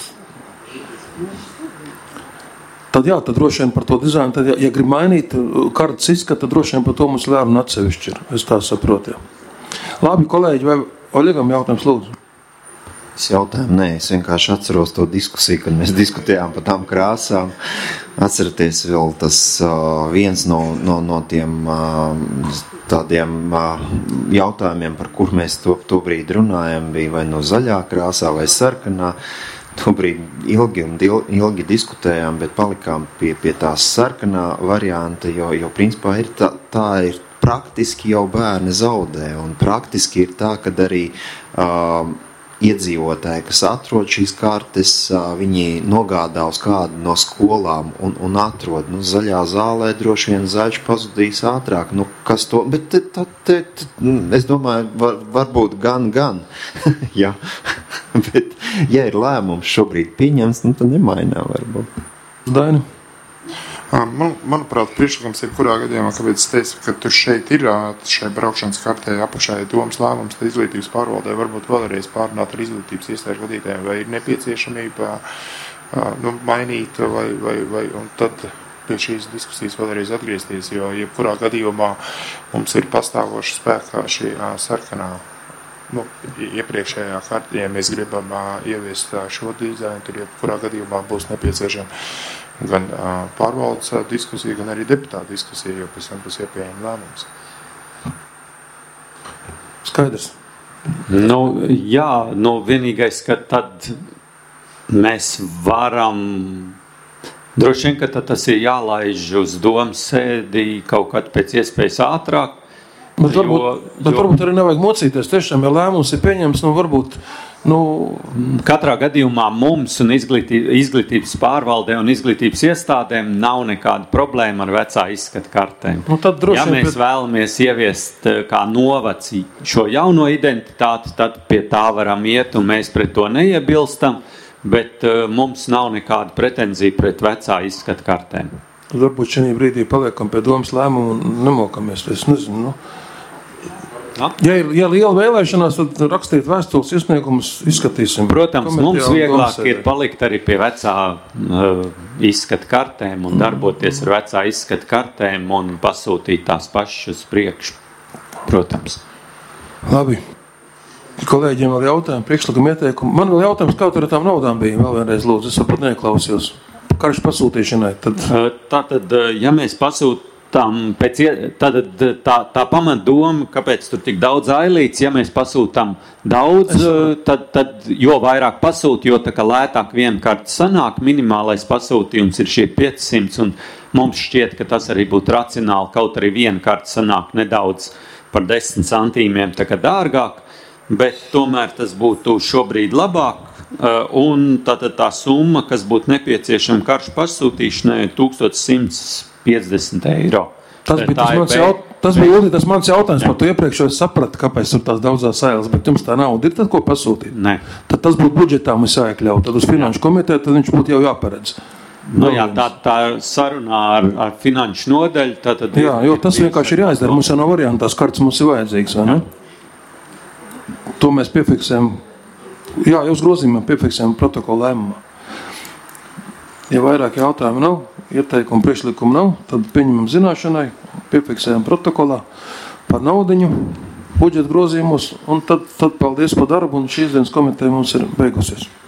tad jā, tad droši vien par to dizainu, tad, ja, ja grib mainīt kartas izskatu, tad droši vien par to mums lēmumu atsevišķi ir, es tā saprotu, jā. Labi, kolēģi, vai Oļegam jautājums lūdzu? Es jautājumu, nē, es vienkārši atceros to diskusiju, kad mēs diskutējām par tām krāsām. Atceraties vēl tas uh, viens no, no, no tiem uh, tādiem uh, jautājumiem, par kur mēs to, to brīdi runājam, bija vai no zaļā krāsā vai sarkanā. To brīdi ilgi un ilgi diskutējām, bet palikām pie, pie tās sarkanā varianta, jo, jo principā ir tā, tā ir praktiski jau bērni zaudē, un praktiski ir tā, kad arī uh, iedzīvotāji, kas atrod šīs kartes, uh, viņi nogādā uz kādu no skolām un, un atrod, nu, zaļā zālē droši vien zaļš pazudīs ātrāk, nu, kas to, bet te, te, te, te, es domāju, var, varbūt gan, gan, jā, bet, ja ir lēmums šobrīd pieņems, nu, tad nemainā varbūt. Daini? Man, manuprāt, priekšlikums ir kurā gadījumā, kāpēc es teicu, ka tur šeit ir šai braukšanas kartē apakšā domas lēmums, tad izglītības pārvaldē varbūt vēlreiz pārunāt ar izglītības iestāžu vadītājiem, vai ir nepieciešamība nu, mainīt, vai, vai, vai, un tad pie šīs diskusijas vēlreiz atgriezties, jo jebkurā gadījumā mums ir pastāvoša spēkā šī sarkanā. Nu, iepriekšējā kartē, ja mēs gribam uh, ieviest uh, šo dizainu, tad jebkurā gadījumā būs nepieciešama gan uh, pārvaldes uh, diskusija, gan arī deputāta diskusija, jo pēc tam būs jāpieņem lēmums. Skaidrs. Nu, jā, nu, vienīgais, ka tad mēs varam, droši vien, ka tad tas ir jālaiž uz domas sēdī kaut kad pēc iespējas ātrāk. Bet varbūt, jo, bet jo, varbūt arī nevajag mocīties. Tiešām, ja lēmums ir pieņems, nu varbūt... Nu... Katrā gadījumā mums un izglītī, izglītības pārvaldē un izglītības iestādēm nav nekāda problēma ar vecā izskata kartēm. Nu, ja mēs pēc... vēlamies ieviest kā novads šo jauno identitāti, tad pie tā varam iet un mēs pret to neiebilstam, bet uh, mums nav nekāda pretenzija pret vecā izskata kartēm. Tad varbūt šajā brīdī paliekam pie domas lēmumu un nemokamies. Es nezinu, nu... Ja ir, ja liela vēlēšanās, tad rakstīt vēstules iesniegumus, izskatīsim. Protams, mums vieglāk ir palikt arī pie vecā uh, izskata kartēm un darboties ar vecā izskata kartēm un pasūtīt tās pašas uz priekšu. Protams. Labi. Kolēģiem vēl jautājumu, priekšlikumu ieteikumu. Man vēl jautājums, kā tur ar tām naudām bija? Vēl vienreiz lūdzu, es varbūt neklausījos. Karš pasūtīšanai. Tad... Tātad, ja mēs pasūt Tam pēc, tad, tā, tā pamatdoma, kāpēc tur tik daudz ailīts, ja mēs pasūtām daudz, tad, tad jo vairāk pasūt, jo tā kā lētāk viena karta sanāk, minimālais pasūtījums ir šie piecsimt, un mums šķiet, ka tas arī būtu racionāli, kaut arī viena karta sanāk nedaudz par desmit centīmiem tā kā dārgāk, bet tomēr tas būtu šobrīd labāk, un tātad tā summa, kas būtu nepieciešama karšu pasūtīšanai, ir tūkstoš simts piecdesmit eiro. Tas bija tas, mans, jaut, tas bija Uldi, tas mans jautājums, par to iepriekš es sapratu, kāpēc tur tās daudzās sailes, bet jums tā nauda ir tad, ko pasūtīt? Nē. Tad tas būtu budžetā mums jāiekļaut, tad uz finanšu komiteju, tad viņš būtu jau jāparedz. Nu, jā, tā, tā sarunā ar, ar finanšu nodaļu. Tā, tad jā, jo tas vienkārši ir jāizdara. Mums jau nav variantu, tās kartas mums ir vajadzīgas, vai ne? To mēs piefiksējam. Jā, jūs grozījumā piefiksējam protokolu lēmumā. Ja vairāk jautājumu nav, ieteikumu priekšlikumu nav, tad pieņemam zināšanai, piefiksējam protokolā par naudiņu, budžeta grozījumus, un tad, tad paldies par darbu, un šīs dienas komiteja mums ir beigusies.